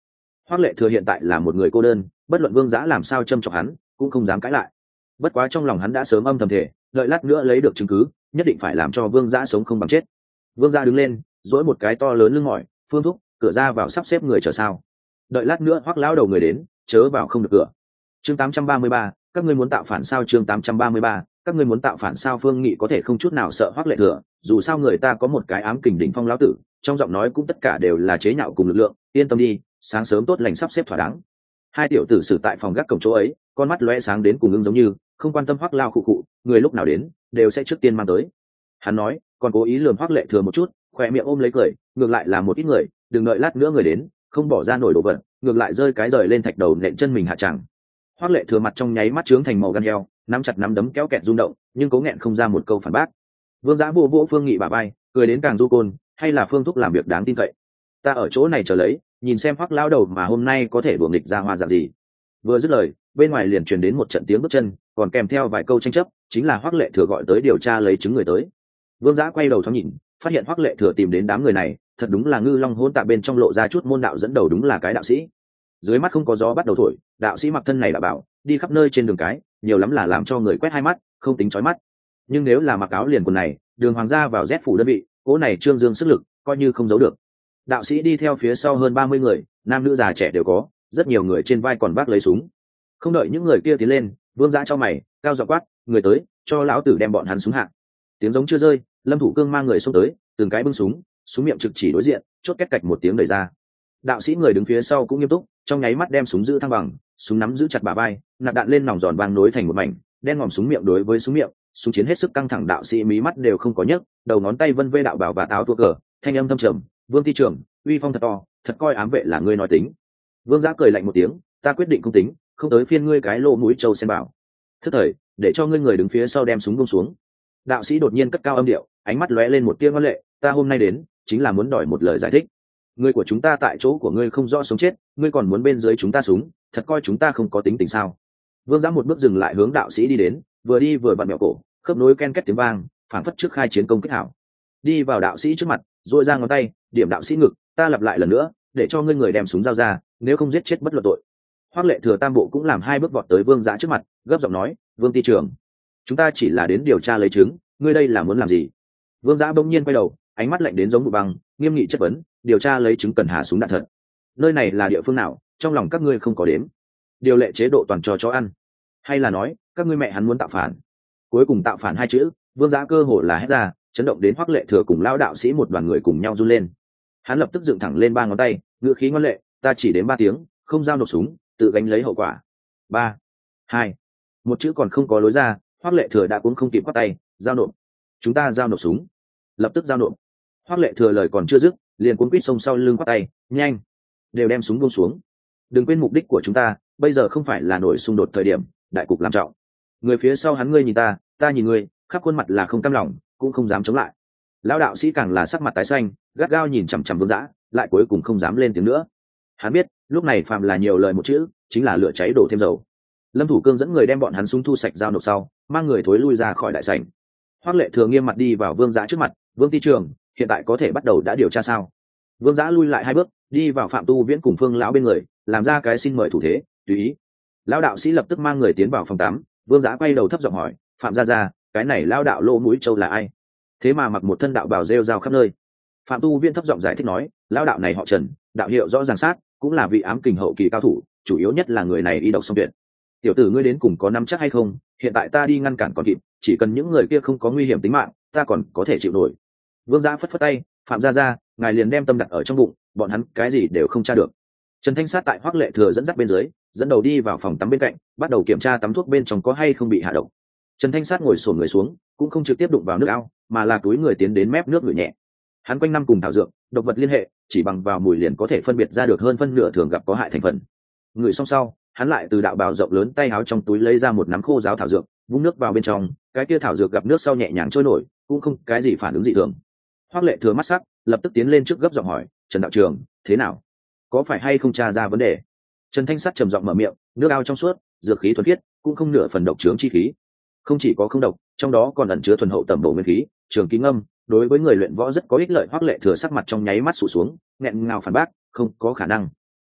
Hoắc Lệ Thừa hiện tại là một người cô đơn, bất luận Vương Dã làm sao châm chọc hắn cũng không dám cãi lại. Bất quá trong lòng hắn đã sớm âm thầm thể, đợi lát nữa lấy được chứng cứ nhất định phải làm cho Vương Dã sống không bằng chết. Vương Dã đứng lên duỗi một cái to lớn lưng mỏi, Phương thúc, cửa ra vào sắp xếp người chờ sao? Đợi lát nữa Hoắc lão đầu người đến, chớ vào không được cửa. Chương 833, các ngươi muốn tạo phản sao? Chương 833, các ngươi muốn tạo phản sao? Phương Nghị có thể không chút nào sợ Hoắc Lệ Thừa, dù sao người ta có một cái ám kình đỉnh phong lão tử, trong giọng nói cũng tất cả đều là chế nhạo cùng lực lượng, yên tâm đi, sáng sớm tốt lành sắp xếp thỏa đáng. Hai tiểu tử xử tại phòng gác cổng chỗ ấy, con mắt lóe sáng đến cùng ưng giống như không quan tâm Hoắc lao khụ khụ, người lúc nào đến đều sẽ trước tiên mang tới. Hắn nói, còn cố ý lườm Hoắc Lệ Thừa một chút, khỏe miệng ôm lấy cười, ngược lại là một ít người, đừng đợi lát nữa người đến, không bỏ ra nổi đồ vật, ngược lại rơi cái rời lên thạch đầu nện chân mình hạ chẳng. Hoắc Lệ Thừa mặt trong nháy mắt trướng thành màu gan heo, nắm chặt nắm đấm kéo kẹt rung động, nhưng cố nghẹn không ra một câu phản bác. Vương Dã vô vô Phương Nghị bả vai, cười đến càng du côn, hay là Phương thúc làm việc đáng tin cậy. Ta ở chỗ này chờ lấy, nhìn xem Hoắc lão đầu mà hôm nay có thể đuổi nghịch ra hoa dạng gì. Vừa dứt lời, bên ngoài liền truyền đến một trận tiếng bước chân, còn kèm theo vài câu tranh chấp, chính là Hoắc Lệ Thừa gọi tới điều tra lấy chứng người tới. Vương Dã quay đầu thoáng nhìn, phát hiện Hoắc Lệ Thừa tìm đến đám người này, thật đúng là ngư long hỗn tạp, bên trong lộ ra chút môn đạo dẫn đầu, đúng là cái đạo sĩ. Dưới mắt không có gió bắt đầu thổi, đạo sĩ mặc thân này đã bảo, đi khắp nơi trên đường cái, nhiều lắm là làm cho người quét hai mắt, không tính chói mắt. Nhưng nếu là mặc áo liền quần này, đường hoàng gia vào rét phủ đơn vị, cỗ này trương dương sức lực, coi như không giấu được. Đạo sĩ đi theo phía sau hơn 30 người, nam nữ già trẻ đều có, rất nhiều người trên vai còn vác lấy súng. Không đợi những người kia tiến lên, Vương Dã cho mày, cao giọng quát, người tới, cho lão tử đem bọn hắn súng hạ. Tiếng giống chưa rơi, Lâm Thủ Cương mang người xông tới, từng cái bưng súng, súng miệng trực chỉ đối diện, chốt két cạch một tiếng đẩy ra. Đạo sĩ người đứng phía sau cũng nghiêm túc, trong nháy mắt đem súng giữ thăng bằng, súng nắm giữ chặt bả vai, nạp đạn lên nòng giòn vang nối thành một mảnh, đen ngòm súng miệng đối với súng miệng, súng chiến hết sức căng thẳng. Đạo sĩ mí mắt đều không có nhấc, đầu ngón tay vân vê đạo bảo và áo tua cờ, thanh âm thâm trầm, Vương ty trưởng, uy phong thật to, thật coi ám vệ là ngươi nói tính. Vương Dã cười lạnh một tiếng, ta quyết định không tính, không tới phiên ngươi cái lỗ mũi trâu xem bảo. Thức thời, để cho ngươi người đứng phía sau đem súng buông xuống. Đạo sĩ đột nhiên cất cao âm điệu, ánh mắt lóe lên một tia ngoan lệ, ta hôm nay đến chính là muốn đòi một lời giải thích. Người của chúng ta tại chỗ của ngươi không rõ sống chết, ngươi còn muốn bên dưới chúng ta súng, thật coi chúng ta không có tính tình sao? Vương Dã một bước dừng lại hướng đạo sĩ đi đến, vừa đi vừa vặn mẹo cổ, khớp nối ken két tiếng vang, phảng phất trước khai chiến công kích hảo. Đi vào đạo sĩ trước mặt, duỗi ra ngón tay, điểm đạo sĩ ngực, ta lặp lại lần nữa, để cho ngươi người đem súng giao ra, nếu không giết chết bất luận tội. Hoắc Lệ Thừa tam bộ cũng làm hai bước vọt tới Vương Dã trước mặt, gấp giọng nói, Vương ty trưởng, chúng ta chỉ là đến điều tra lấy chứng, ngươi đây là muốn làm gì? Vương Dã bỗng nhiên quay đầu, ánh mắt lạnh đến giống bụi băng, nghiêm nghị chất vấn, điều tra lấy chứng cần hạ súng đạn thật. Nơi này là địa phương nào, trong lòng các ngươi không có đếm? Điều lệ chế độ toàn cho chó ăn, hay là nói các ngươi mẹ hắn muốn tạo phản? Cuối cùng tạo phản hai chữ, Vương Dã cơ hồ là hét ra, chấn động đến Hoắc Lệ Thừa cùng lão đạo sĩ một đoàn người cùng nhau run lên. Hắn lập tức dựng thẳng lên ba ngón tay, ngữ khí ngoan lệ, ta chỉ đến 3 tiếng, không giao nộp súng, tự gánh lấy hậu quả. 3, 2, một chữ còn không có lối ra, Hoắc Lệ Thừa đã cũng không kịp quát tay, giao nộp. Chúng ta giao nộp súng, lập tức giao nộp. Hoắc Lệ Thừa lời còn chưa dứt, liền cuốn quýt xông sau lưng quát tay, nhanh, đều đem súng buông xuống. Đừng quên mục đích của chúng ta, bây giờ không phải là nổi xung đột thời điểm, đại cục làm trọng. Người phía sau hắn ngươi nhìn ta nhìn ngươi, khắp khuôn mặt là không cam lòng, cũng không dám chống lại. Lão đạo sĩ càng là sắc mặt tái xanh, gắt gao nhìn chằm chằm Vương Dã, lại cuối cùng không dám lên tiếng nữa. Hắn biết, lúc này phàm là nhiều lời một chữ, chính là lửa cháy đổ thêm dầu. Lâm Thủ Cương dẫn người đem bọn hắn súng thu sạch giao nộp sau, mang người thối lui ra khỏi đại sảnh. Hoắc Lệ Thừa nghiêm mặt đi vào Vương Dã trước mặt, Vương ty trưởng, hiện tại có thể bắt đầu đã điều tra sao? Vương Dã lui lại 2 bước, đi vào Phạm Tu Viễn cùng Phương lão bên người, làm ra cái xin mời thủ thế, tùy ý. Lão đạo sĩ lập tức mang người tiến vào phòng 8, Vương Dã quay đầu thấp giọng hỏi, Phạm gia, cái này lão đạo lỗ mũi trâu là ai? Thế mà mặc một thân đạo bào rêu rao khắp nơi. Phạm Tu Viễn thấp giọng giải thích nói, lão đạo này họ Trần, đạo hiệu rõ ràng sát, cũng là vị ám kình hậu kỳ cao thủ, chủ yếu nhất là người này y độc song tuyệt. Tiểu tử ngươi đến cùng có nắm chắc hay không? Hiện tại ta đi ngăn cản còn kịp, chỉ cần những người kia không có nguy hiểm tính mạng, ta còn có thể chịu nổi. Vương Dã phất phất tay, Phạm gia, ngài liền đem tâm đặt ở trong bụng, bọn hắn cái gì đều không tra được. Trần Thanh Sát tại Hoắc Lệ Thừa dẫn dắt bên dưới, dẫn đầu đi vào phòng tắm bên cạnh, bắt đầu kiểm tra tắm thuốc bên trong có hay không bị hạ độc. Trần Thanh Sát ngồi xổm người xuống, cũng không trực tiếp đụng vào nước ao, mà là túi người tiến đến mép nước ngửi nhẹ. Hắn quanh năm cùng thảo dược, độc vật liên hệ, chỉ bằng vào mùi liền có thể phân biệt ra được hơn phân nửa thường gặp có hại thành phần. Ngửi xong sau, hắn lại từ đạo bào rộng lớn tay áo trong túi lấy ra một nắm khô giáo thảo dược, vung nước vào bên trong, cái kia thảo dược gặp nước sau nhẹ nhàng trôi nổi, cũng không cái gì phản ứng dị thường. Hoắc Lệ Thừa mắt sắc, lập tức tiến lên trước gấp giọng hỏi, Trần đạo trưởng, thế nào? Có phải hay không tra ra vấn đề? Trần Thanh Sát trầm giọng mở miệng, nước ao trong suốt, dược khí thuần khiết, cũng không nửa phần độc chướng chi khí. Không chỉ có không độc, trong đó còn ẩn chứa thuần hậu tẩm bổ nguyên khí, trường ký ngâm, đối với người luyện võ rất có ích lợi. Hoắc Lệ Thừa sắc mặt trong nháy mắt sụt xuống, nghẹn ngào phản bác, không có khả năng.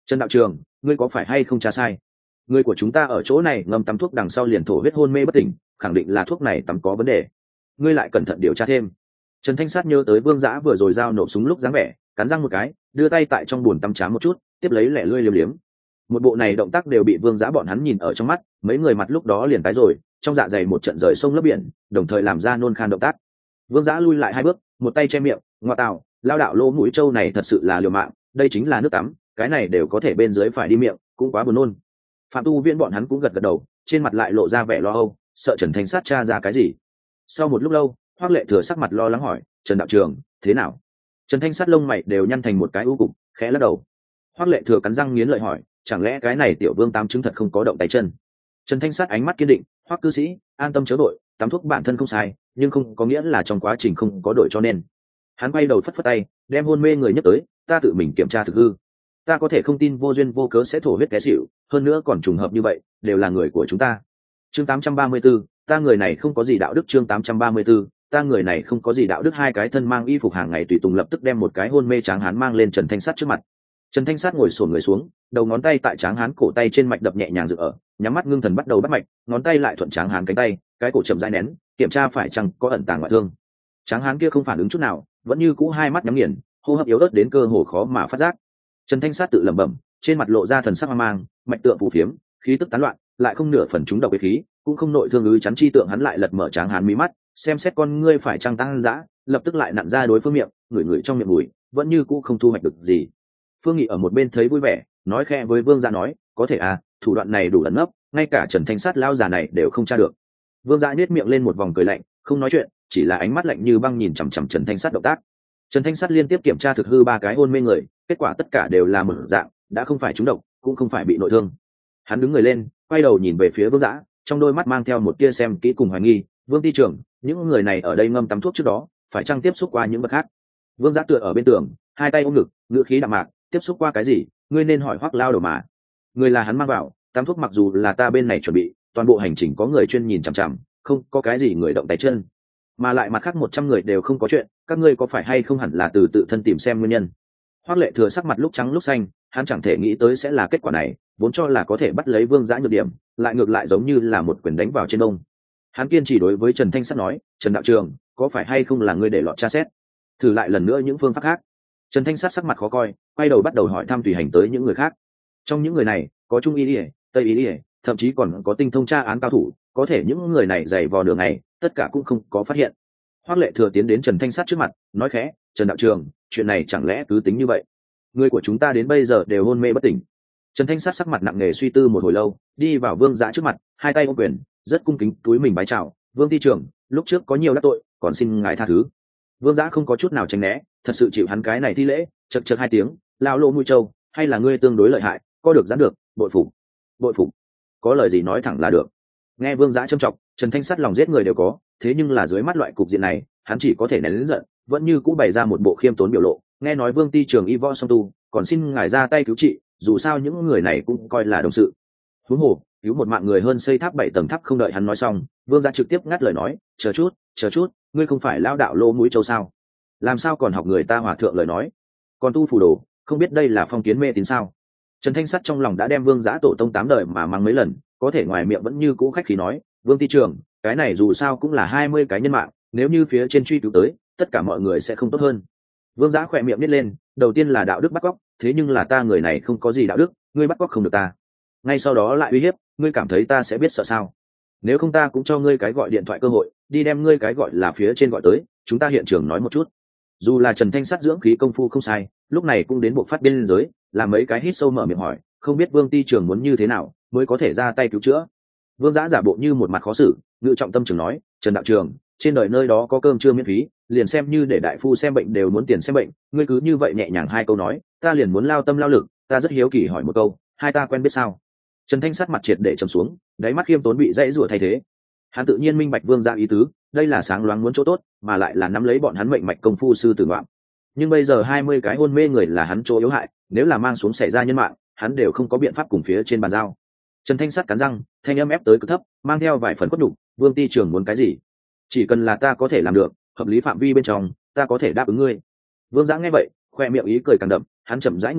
Trần đạo trường, ngươi có phải hay không tra sai? Người của chúng ta ở chỗ này ngâm tắm thuốc đằng sau liền thổ huyết hôn mê bất tỉnh, khẳng định là thuốc này tắm có vấn đề. Ngươi lại cẩn thận điều tra thêm. Trần Thanh Sát nhớ tới Vương Dã vừa rồi giao nộp súng lúc dáng vẻ, cắn răng một cái, đưa tay tại trong bồn tắm chám một chút, tiếp lấy lẻ lươi liếm liếm. Một bộ này động tác đều bị Vương Dã bọn hắn nhìn ở trong mắt, mấy người mặt lúc đó liền tái rồi, trong dạ dày một trận rời sông lấp biển, đồng thời làm ra nôn khan động tác. Vương Dã lui lại hai bước, một tay che miệng, ngoa tào, lao đạo lỗ mũi trâu này thật sự là liều mạng, đây chính là nước tắm, cái này đều có thể bên dưới phải đi miệng, cũng quá buồn nôn. Phạm Tu Viễn bọn hắn cũng gật gật đầu, trên mặt lại lộ ra vẻ lo âu, sợ Trần Thanh Sát tra ra cái gì. Sau một lúc lâu, Hoắc Lệ Thừa sắc mặt lo lắng hỏi, Trần đạo trường, thế nào? Trần Thanh Sát lông mày đều nhăn thành một cái u cục, khẽ lắc đầu. Hoắc Lệ Thừa cắn răng nghiến lợi hỏi, chẳng lẽ cái này tiểu vương tám chứng thật không có động tay chân? Trần Thanh Sát ánh mắt kiên định, Hoắc cư sĩ, an tâm chớ đội, tắm thuốc bản thân không sai, nhưng không có nghĩa là trong quá trình không có đổi cho nên. Hắn quay đầu phất phất tay, đem hôn mê người nhấc tới, ta tự mình kiểm tra thực hư. Ta có thể không tin vô duyên vô cớ sẽ thổ huyết té xỉu, hơn nữa còn trùng hợp như vậy, đều là người của chúng ta. Chương 834, ta người này không có gì đạo đức. Chương 834, ta người này không có gì đạo đức. Hai cái thân mang y phục hàng ngày tùy tùng lập tức đem một cái hôn mê tráng hán mang lên Trần Thanh Sát trước mặt. Trần Thanh Sát ngồi xổm người xuống, đầu ngón tay tại tráng hán cổ tay trên mạch đập nhẹ nhàng dựng ở, nhắm mắt ngưng thần bắt đầu bắt mạch, ngón tay lại thuận tráng hán cánh tay, cái cổ chậm rãi nén, kiểm tra phải chăng có ẩn tàng ngoại thương. Tráng hán kia không phản ứng chút nào, vẫn như cũ hai mắt nhắm nghiền, hô hấp yếu ớt đến cơ hồ khó mà phát giác. Trần Thanh Sát tự lẩm bẩm, trên mặt lộ ra thần sắc hoang mang, mạch tượng phù phiếm, khí tức tán loạn, lại không nửa phần trúng độc với khí, cũng không nội thương ứ chắn chi tượng. Hắn lại lật mở tráng hán mí mắt, xem xét con ngươi phải trăng tăng dã, lập tức lại nặn ra đối phương miệng, ngửi trong miệng mùi, vẫn như cũ không thu hoạch được gì. Phương Nghị ở một bên thấy vui vẻ, nói khẽ với Vương Dã nói, có thể à, thủ đoạn này đủ ẩn nấp, ngay cả Trần Thanh Sát lão già này đều không tra được. Vương Dã nhếch miệng lên một vòng cười lạnh, không nói chuyện, chỉ là ánh mắt lạnh như băng nhìn chằm chằm Trần Thanh Sát động tác. Trần Thanh Sát liên tiếp kiểm tra thực hư ba cái hôn mê người, kết quả tất cả đều là một dạng, đã không phải trúng độc, cũng không phải bị nội thương. Hắn đứng người lên, quay đầu nhìn về phía Vương Dã, trong đôi mắt mang theo một tia xem kỹ cùng hoài nghi. Vương ty trưởng, những người này ở đây ngâm tắm thuốc trước đó, phải chăng tiếp xúc qua những vật khác? Vương Dã tựa ở bên tường, hai tay ôm ngực, ngữ khí đạm mạc, tiếp xúc qua cái gì? Ngươi nên hỏi Hoắc lao đầu mà. Người là hắn mang vào, tắm thuốc mặc dù là ta bên này chuẩn bị, toàn bộ hành trình có người chuyên nhìn chằm chằm, không có cái gì người động tay chân, mà lại mặt khác 100 người đều không có chuyện, các ngươi có phải hay không hẳn là từ tự thân tìm xem nguyên nhân. Hoắc Lệ Thừa sắc mặt lúc trắng lúc xanh, hắn chẳng thể nghĩ tới sẽ là kết quả này, vốn cho là có thể bắt lấy Vương Dã nhược điểm, lại ngược lại giống như là một quyền đánh vào trên ông. Hắn kiên trì đối với Trần Thanh Sát nói, Trần đạo trường, có phải hay không là ngươi để lọt tra xét, thử lại lần nữa những phương pháp khác. Trần Thanh Sát sắc mặt khó coi, quay đầu bắt đầu hỏi thăm tùy hành tới những người khác. Trong những người này có trung y, tây y, thậm chí còn có tinh thông tra án cao thủ, có thể những người này dày vò đường này, tất cả cũng không có phát hiện. Hoắc Lệ Thừa tiến đến Trần Thanh Sát trước mặt, nói khẽ, Trần đạo trường, chuyện này chẳng lẽ cứ tính như vậy? Người của chúng ta đến bây giờ đều hôn mê bất tỉnh. Trần Thanh Sát sắc mặt nặng nề suy tư một hồi lâu, đi vào Vương Dã trước mặt, hai tay ôm quyền, rất cung kính túi mình bái chào, Vương ty trưởng, lúc trước có nhiều đắc tội, còn xin ngài tha thứ. Vương Dã không có chút nào tránh né, thật sự chịu hắn cái này thi lễ, chậc chậc hai tiếng, lao lỗ mũi trâu, hay là ngươi tương đối lợi hại, có được giãn được, bội phục, bội phục. Có lời gì nói thẳng là được. Nghe Vương Dã châm chọc, Trần Thanh Sát lòng giết người đều có, thế nhưng là dưới mắt loại cục diện này, hắn chỉ có thể nén lớn giận, vẫn như cũ bày ra một bộ khiêm tốn biểu lộ. Nghe nói Vương ty trưởng y võ song tu, còn xin ngài ra tay cứu trị, dù sao những người này cũng coi là đồng sự. Huống hồ, cứu một mạng người hơn xây tháp 7 tầng tháp. Không đợi hắn nói xong, Vương Dã trực tiếp ngắt lời nói, chờ chút, ngươi không phải lao đạo lỗ mũi châu sao? Làm sao còn học người ta hòa thượng lời nói, còn tu phù đồ, không biết đây là phong kiến mê tín sao? Trần Thanh Sắt trong lòng đã đem Vương Dã tổ tông 8 đời mà mang mấy lần, có thể ngoài miệng vẫn như cũ khách khí nói, Vương ty trưởng, cái này dù sao cũng là 20 cái nhân mạng, nếu như phía trên truy cứu tới, tất cả mọi người sẽ không tốt hơn. Vương Dã khỏe miệng nít lên, đầu tiên là đạo đức bắt cóc, thế nhưng là ta người này không có gì đạo đức, ngươi bắt cóc không được ta. Ngay sau đó lại uy hiếp, ngươi cảm thấy ta sẽ biết sợ sao? Nếu không ta cũng cho ngươi cái gọi điện thoại cơ hội, đi đem ngươi cái gọi là phía trên gọi tới, chúng ta hiện trường nói một chút. Dù là Trần Thanh Sắt dưỡng khí công phu không sai, lúc này cũng đến buộc phát biên giới, làm mấy cái hít sâu mở miệng hỏi, không biết Vương ty trưởng muốn như thế nào mới có thể ra tay cứu chữa. Vương Dã giả bộ như một mặt khó xử, ngự trọng tâm trường nói, Trần đạo trường, trên đời nơi đó có cơm trưa miễn phí, liền xem như để đại phu xem bệnh đều muốn tiền xem bệnh, ngươi cứ như vậy nhẹ nhàng hai câu nói, ta liền muốn lao tâm lao lực, ta rất hiếu kỳ hỏi một câu, hai ta quen biết sao? Trần Thanh Sắt mặt triệt để trầm xuống, đáy mắt khiêm tốn bị dãy rủa thay thế. Hắn tự nhiên minh bạch Vương Dã ý tứ, đây là sáng loáng muốn chỗ tốt, mà lại là nắm lấy bọn hắn mệnh mạch công phu sư tử ngoạm. Nhưng bây giờ 20 cái hôn mê người là hắn chỗ yếu hại, nếu là mang xuống xảy ra nhân mạng, hắn đều không có biện pháp cùng phía trên bàn giao. Trần Thanh Sắt cắn răng, thanh âm ép tới cực thấp, mang theo vài phần quất nhục, Vương ty trưởng muốn cái gì? Chỉ cần là ta có thể làm được, hợp lý phạm vi bên trong, ta có thể đáp ứng ngươi. Vương Dã nghe vậy, khoe miệng ý cười càng đậm, hắn chậm rãi ngồi dậy,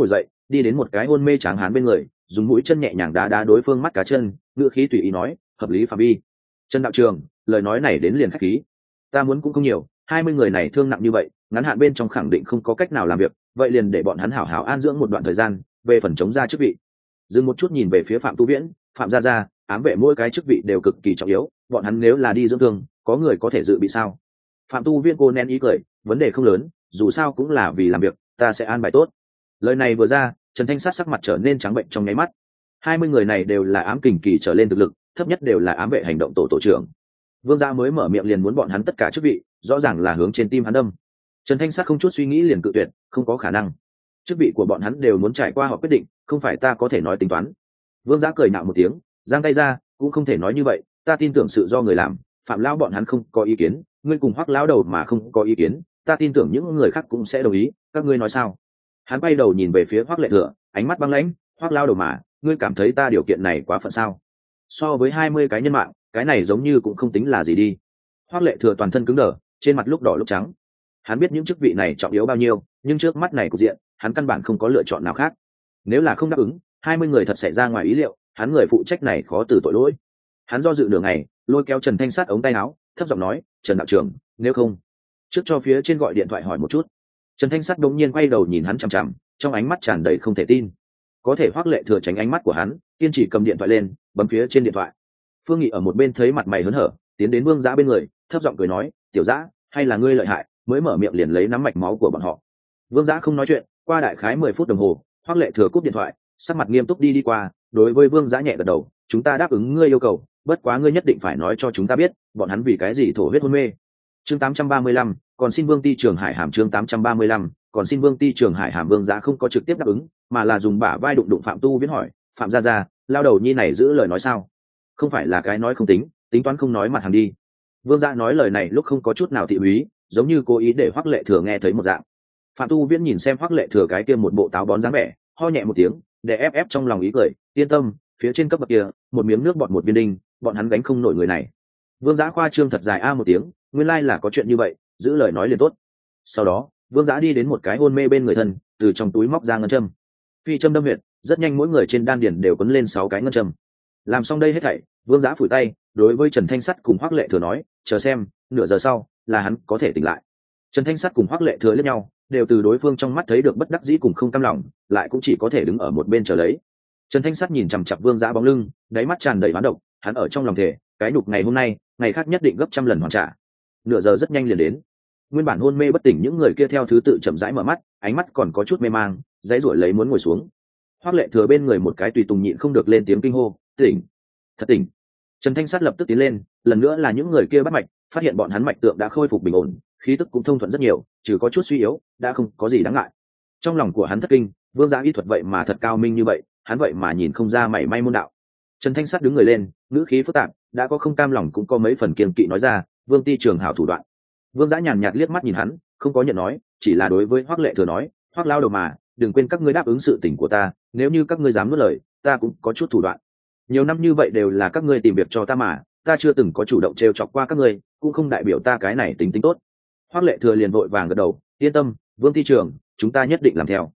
đi đến một cái hôn mê tráng hán bên người, dùng mũi chân nhẹ nhàng đá đá đối phương mắt cá chân, ngữ khí tùy ý nói, hợp lý phạm vi. Trần đạo trường, lời nói này đến liền khách khí. Ta muốn cũng không nhiều, 20 người này thương nặng như vậy, ngắn hạn bên trong khẳng định không có cách nào làm việc, vậy liền để bọn hắn hảo hảo an dưỡng một đoạn thời gian, về phần chống ra chức vị. Dừng một chút nhìn về phía Phạm Tu Viễn, Phạm gia, ám vệ mỗi cái chức vị đều cực kỳ trọng yếu, bọn hắn nếu là đi dưỡng thương, có người có thể dự bị sao? Phạm Tu Viễn cô nén ý cười, vấn đề không lớn, dù sao cũng là vì làm việc, ta sẽ an bài tốt. Lời này vừa ra, Trần Thanh Sát sắc mặt trở nên trắng bệnh trong nháy mắt. 20 người này đều là ám kình kỳ trở lên thực lực, thấp nhất đều là ám vệ hành động tổ trưởng. Vương gia mới mở miệng liền muốn bọn hắn tất cả chức vị, rõ ràng là hướng trên tim hắn đâm. Trần Thanh Sát không chút suy nghĩ liền cự tuyệt, không có khả năng. Chức vị của bọn hắn đều muốn trải qua họ quyết định, không phải ta có thể nói tính toán. Vương gia cười nạo một tiếng, giang tay ra, cũng không thể nói như vậy, ta tin tưởng sự do người làm, Phạm lão bọn hắn không có ý kiến, ngươi cùng Hoắc lão đầu mà không có ý kiến, ta tin tưởng những người khác cũng sẽ đồng ý, các ngươi nói sao? Hắn quay đầu nhìn về phía Hoắc Lệ Thừa, ánh mắt băng lãnh, Hoắc lão đầu mà, ngươi cảm thấy ta điều kiện này quá phận sao? So với 20 cái nhân mạng, cái này giống như cũng không tính là gì đi. Hoắc Lệ Thừa toàn thân cứng đờ, trên mặt lúc đỏ lúc trắng. Hắn biết những chức vị này trọng yếu bao nhiêu, nhưng trước mắt này cục diện, hắn căn bản không có lựa chọn nào khác. Nếu là không đáp ứng, 20 người thật xảy ra ngoài ý liệu, hắn người phụ trách này khó từ tội lỗi. Hắn do dự nửa ngày, lôi kéo Trần Thanh Sát ống tay áo, thấp giọng nói, "Trần đạo trưởng, nếu không, trước cho phía trên gọi điện thoại hỏi một chút." Trần Thanh Sát đột nhiên quay đầu nhìn hắn chằm chằm, trong ánh mắt tràn đầy không thể tin. Có thể Hoắc Lệ Thừa tránh ánh mắt của hắn, kiên trì cầm điện thoại lên, bấm phía trên điện thoại. Phương Nghị ở một bên thấy mặt mày hớn hở, tiến đến Vương Dã bên người, thấp giọng cười nói, "Tiểu Dã, hay là ngươi lợi hại, mới mở miệng liền lấy nắm mạch máu của bọn họ." Vương Dã không nói chuyện, qua đại khái 10 phút đồng hồ, Hoắc Lệ Thừa cúp điện thoại, sắc mặt nghiêm túc đi qua, đối với Vương Dã nhẹ gật đầu, "Chúng ta đáp ứng ngươi yêu cầu, bất quá ngươi nhất định phải nói cho chúng ta biết, bọn hắn vì cái gì thổ huyết hôn mê." Chương 835, còn xin Vương Ti Trường Hải Hàm chương 835, còn xin Vương Ti Trường Hải Hàm. Vương Dã không có trực tiếp đáp ứng, mà là dùng bả vai đụng đụng Phạm Tu Viễn hỏi, "Phạm gia, lao đầu nhi này giữ lời nói sao? Không phải là cái nói không tính, tính toán không nói mặt hàng đi." Vương Dã nói lời này lúc không có chút nào thị úy, giống như cố ý để Hoắc Lệ Thừa nghe thấy một dạng. Phạm Tu Viễn nhìn xem Hoắc Lệ Thừa cái kia một bộ táo bón dáng vẻ, ho nhẹ một tiếng, để ép trong lòng ý cười, "Yên tâm, phía trên cấp bậc kia, một miếng nước bọt một viên đinh, bọn hắn gánh không nổi người này." Vương Dã khoa trương thật dài a một tiếng, nguyên lai là có chuyện như vậy, giữ lời nói liền tốt. Sau đó, Vương Dã đi đến một cái hôn mê bên người thân, từ trong túi móc ra ngân châm. Phi châm đâm huyệt, rất nhanh mỗi người trên đan điền đều quấn lên 6 cái ngân châm. Làm xong đây hết thảy, Vương Dã phủi tay, đối với Trần Thanh Sắt cùng Hoắc Lệ Thừa nói, "Chờ xem, nửa giờ sau, là hắn có thể tỉnh lại." Trần Thanh Sắt cùng Hoắc Lệ Thừa liếc nhau, đều từ đối phương trong mắt thấy được bất đắc dĩ cùng không cam lòng, lại cũng chỉ có thể đứng ở một bên chờ lấy. Trần Thanh Sắt nhìn chằm chằm Vương Dã bóng lưng, đáy mắt tràn đầy oán độc, hắn ở trong lòng thề, cái nhục ngày hôm nay, ngày khác nhất định gấp trăm lần hoàn trả. Nửa giờ rất nhanh liền đến. Nguyên bản hôn mê bất tỉnh những người kia theo thứ tự chậm rãi mở mắt, ánh mắt còn có chút mê mang, dãy rủi lấy muốn ngồi xuống. Hoắc Lệ Thừa bên người một cái tùy tùng nhịn không được lên tiếng kinh hô, "Tỉnh, thật tỉnh." Trần Thanh Sát lập tức tiến lên, lần nữa là những người kia bắt mạch, phát hiện bọn hắn mạch tượng đã khôi phục bình ổn, khí tức cũng thông thuận rất nhiều, trừ có chút suy yếu, đã không có gì đáng ngại. Trong lòng của hắn thất kinh, Vương Dã y thuật vậy mà thật cao minh như vậy, hắn vậy mà nhìn không ra mảy may môn đạo. Trần Thanh Sát đứng người lên, ngữ khí phức tạp, đã có không cam lòng cũng có mấy phần kiêng kỵ nói ra, "Vương Ti Trường hảo thủ đoạn." Vương Dã nhàn nhạt liếc mắt nhìn hắn, không có nhận nói, chỉ là đối với Hoắc Lệ Thừa nói, "Hoắc lao đầu mà, đừng quên các ngươi đáp ứng sự tình của ta, nếu như các ngươi dám nuốt lời, ta cũng có chút thủ đoạn. Nhiều năm như vậy đều là các ngươi tìm việc cho ta mà, ta chưa từng có chủ động trêu chọc qua các ngươi, cũng không đại biểu ta cái này tính tốt." Hoắc Lệ Thừa liền vội vàng gật đầu, "Yên tâm, Vương Ti Trường, chúng ta nhất định làm theo.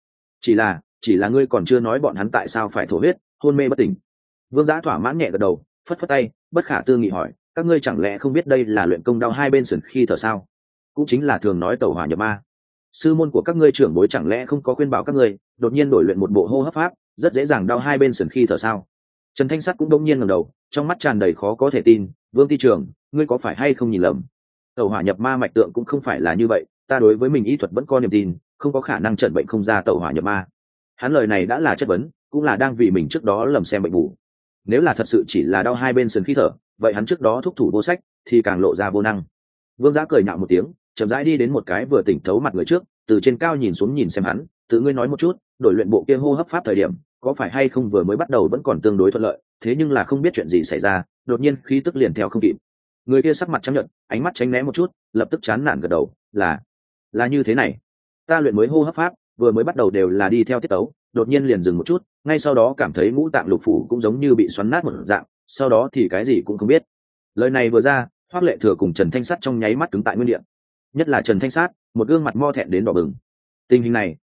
Chỉ là ngươi còn chưa nói bọn hắn tại sao phải thổ huyết, hôn mê bất tỉnh." Vương Dã thỏa mãn nhẹ gật đầu, phất phất tay, bất khả tư nghị hỏi, "Các ngươi chẳng lẽ không biết đây là luyện công đau hai bên sườn khi thở sao? Cũng chính là thường nói tẩu hỏa nhập ma. Sư môn của các ngươi trưởng bối chẳng lẽ không có khuyên bảo các ngươi, đột nhiên đổi luyện một bộ hô hấp pháp, rất dễ dàng đau hai bên sườn khi thở sao?" Trần Thanh Sắt cũng đông nhiên ngẩng đầu, trong mắt tràn đầy khó có thể tin, "Vương Ti Trường, ngươi có phải hay không nhìn lầm? Tẩu hỏa nhập ma mạch tượng cũng không phải là như vậy, ta đối với mình y thuật vẫn có niềm tin, không có khả năng chẩn bệnh không ra tẩu hỏa nhập ma." Hắn lời này đã là chất vấn, cũng là đang vì mình trước đó lầm xem bệnh bù. Nếu là thật sự chỉ là đau hai bên sườn khi thở, vậy hắn trước đó thúc thủ vô sách thì càng lộ ra vô năng. Vương Dã cười nhạo một tiếng, chậm rãi đi đến một cái vừa tỉnh thấu mặt người trước, từ trên cao nhìn xuống nhìn xem hắn, "Tự ngươi nói một chút, đổi luyện bộ kia hô hấp pháp thời điểm, có phải hay không vừa mới bắt đầu vẫn còn tương đối thuận lợi, thế nhưng là không biết chuyện gì xảy ra, đột nhiên khí tức liền theo không kịp." Người kia sắc mặt trắng nhợt, ánh mắt tránh né một chút, lập tức chán nản gật đầu, "Là như thế này. Ta luyện mới hô hấp pháp, vừa mới bắt đầu đều là đi theo tiết tấu, đột nhiên liền dừng một chút, ngay sau đó cảm thấy ngũ tạng lục phủ cũng giống như bị xoắn nát một dạng, sau đó thì cái gì cũng không biết." Lời này vừa ra, Hoắc Lệ Thừa cùng Trần Thanh Sát trong nháy mắt cứng tại nguyên địa. Nhất là Trần Thanh Sát, một gương mặt mo thẹn đến đỏ bừng. Tình hình này,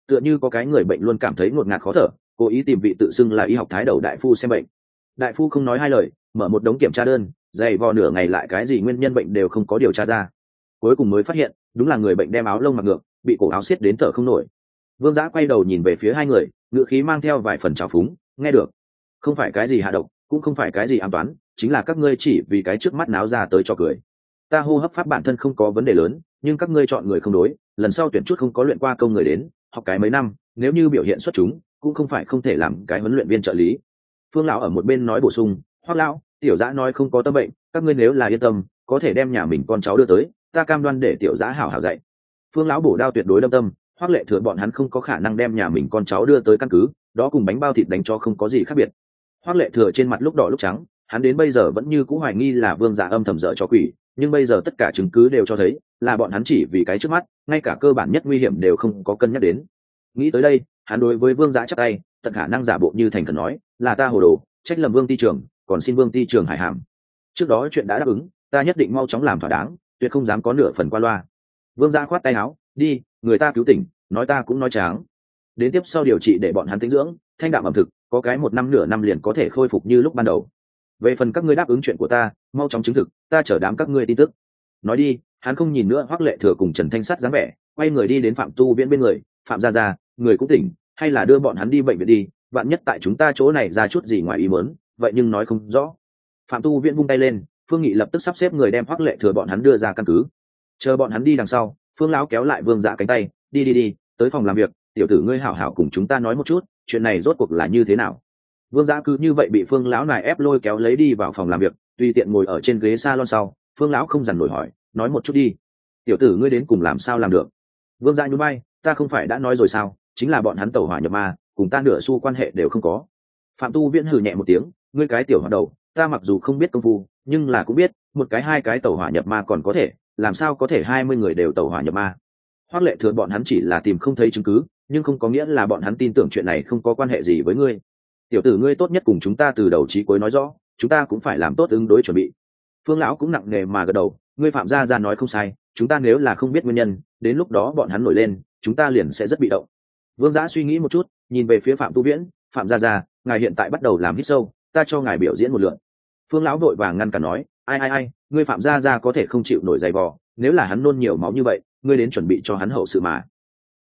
tựa như có cái người bệnh luôn cảm thấy ngột ngạt khó thở, cố ý tìm vị tự xưng là y học thái đầu đại phu xem bệnh. Đại phu không nói hai lời, mở một đống kiểm tra đơn, dày vò nửa ngày lại cái gì nguyên nhân bệnh đều không có điều tra ra. Cuối cùng mới phát hiện đúng là người bệnh đem áo lông mặc ngược, bị cổ áo siết đến thở không nổi. Vương Dã quay đầu nhìn về phía hai người, ngữ khí mang theo vài phần trào phúng, nghe được, không phải cái gì hạ độc, cũng không phải cái gì ám toán, chính là các ngươi chỉ vì cái trước mắt náo ra tới cho cười. Ta hô hấp pháp bản thân không có vấn đề lớn, nhưng các ngươi chọn người không đối, lần sau tuyển chút không có luyện qua công người đến, học cái mấy năm, nếu như biểu hiện xuất chúng, cũng không phải không thể làm cái huấn luyện viên trợ lý. Phương lão ở một bên nói bổ sung, Hoắc lão, tiểu Dã nói không có tâm bệnh, các ngươi nếu là yên tâm, có thể đem nhà mình con cháu đưa tới, ta cam đoan để tiểu Dã hảo hảo dạy. Phương lão bổ đao tuyệt đối đâm tâm, Hoắc Lệ Thừa bọn hắn không có khả năng đem nhà mình con cháu đưa tới căn cứ, đó cùng bánh bao thịt đánh cho không có gì khác biệt. Hoắc Lệ Thừa trên mặt lúc đỏ lúc trắng, hắn đến bây giờ vẫn như cũ hoài nghi là Vương Dạ âm thầm dở cho quỷ, nhưng bây giờ tất cả chứng cứ đều cho thấy là bọn hắn chỉ vì cái trước mắt, ngay cả cơ bản nhất nguy hiểm đều không có cân nhắc đến. Nghĩ tới đây, hắn đối với Vương Dạ chắp tay, tận khả năng giả bộ như thành khẩn nói, là ta hồ đồ, trách lầm Vương ty trưởng, còn xin Vương ty trưởng hải hàm. Trước đó chuyện đã đáp ứng, ta nhất định mau chóng làm thỏa đáng, tuyệt không dám có nửa phần qua loa. Vương Dạ khoát tay áo, đi, người ta cứu tỉnh, nói ta cũng nói tráng. Đến tiếp sau điều trị để bọn hắn tĩnh dưỡng, thanh đạm ẩm thực, có cái 1 năm nửa năm liền có thể khôi phục như lúc ban đầu. Về phần các ngươi đáp ứng chuyện của ta, mau chóng chứng thực, ta chờ đám các ngươi tin tức. Nói đi, hắn không nhìn nữa Hoắc Lệ Thừa cùng Trần Thanh Sắt dáng vẻ, quay người đi đến Phạm Tu Viễn bên người, Phạm gia, người cũng tỉnh, hay là đưa bọn hắn đi bệnh viện đi, vạn nhất tại chúng ta chỗ này ra chút gì ngoài ý muốn, vậy nhưng nói không rõ. Phạm Tu Viễn vung tay lên, Phương Nghị lập tức sắp xếp người đem Hoắc Lệ Thừa bọn hắn đưa ra căn cứ. Chờ bọn hắn đi đằng sau, Phương lão kéo lại Vương Dạ cánh tay, đi, tới phòng làm việc, tiểu tử ngươi hảo hảo cùng chúng ta nói một chút, chuyện này rốt cuộc là như thế nào. Vương Dã cứ như vậy bị Phương lão nài ép lôi kéo lấy đi vào phòng làm việc, tùy tiện ngồi ở trên ghế salon sau, Phương lão không dằn nổi hỏi, nói một chút đi, tiểu tử ngươi đến cùng làm sao làm được. Vương Dã nhún vai, ta không phải đã nói rồi sao, chính là bọn hắn tẩu hỏa nhập ma, cùng ta nửa xu quan hệ đều không có. Phạm Tu Viễn hừ nhẹ một tiếng, ngươi cái tiểu hoạt đầu, ta mặc dù không biết công phu, nhưng là cũng biết, một cái hai cái tẩu hỏa nhập ma còn có thể, làm sao có thể 20 người đều tẩu hỏa nhập ma. Hoắc Lệ Thừa bọn hắn chỉ là tìm không thấy chứng cứ, nhưng không có nghĩa là bọn hắn tin tưởng chuyện này không có quan hệ gì với ngươi. Tiểu tử ngươi tốt nhất cùng chúng ta từ đầu chí cuối nói rõ, chúng ta cũng phải làm tốt ứng đối chuẩn bị. Phương lão cũng nặng nề mà gật đầu, ngươi Phạm gia nói không sai, chúng ta nếu là không biết nguyên nhân, đến lúc đó bọn hắn nổi lên, chúng ta liền sẽ rất bị động. Vương Dã suy nghĩ một chút, nhìn về phía Phạm Tu Viễn, Phạm gia, ngài hiện tại bắt đầu làm hít sâu, ta cho ngài biểu diễn một lượt. Phương lão vội vàng ngăn cản nói, ai, ngươi Phạm gia có thể không chịu nổi dày vò, nếu là hắn nôn nhiều máu như vậy, ngươi đến chuẩn bị cho hắn hậu sự mà.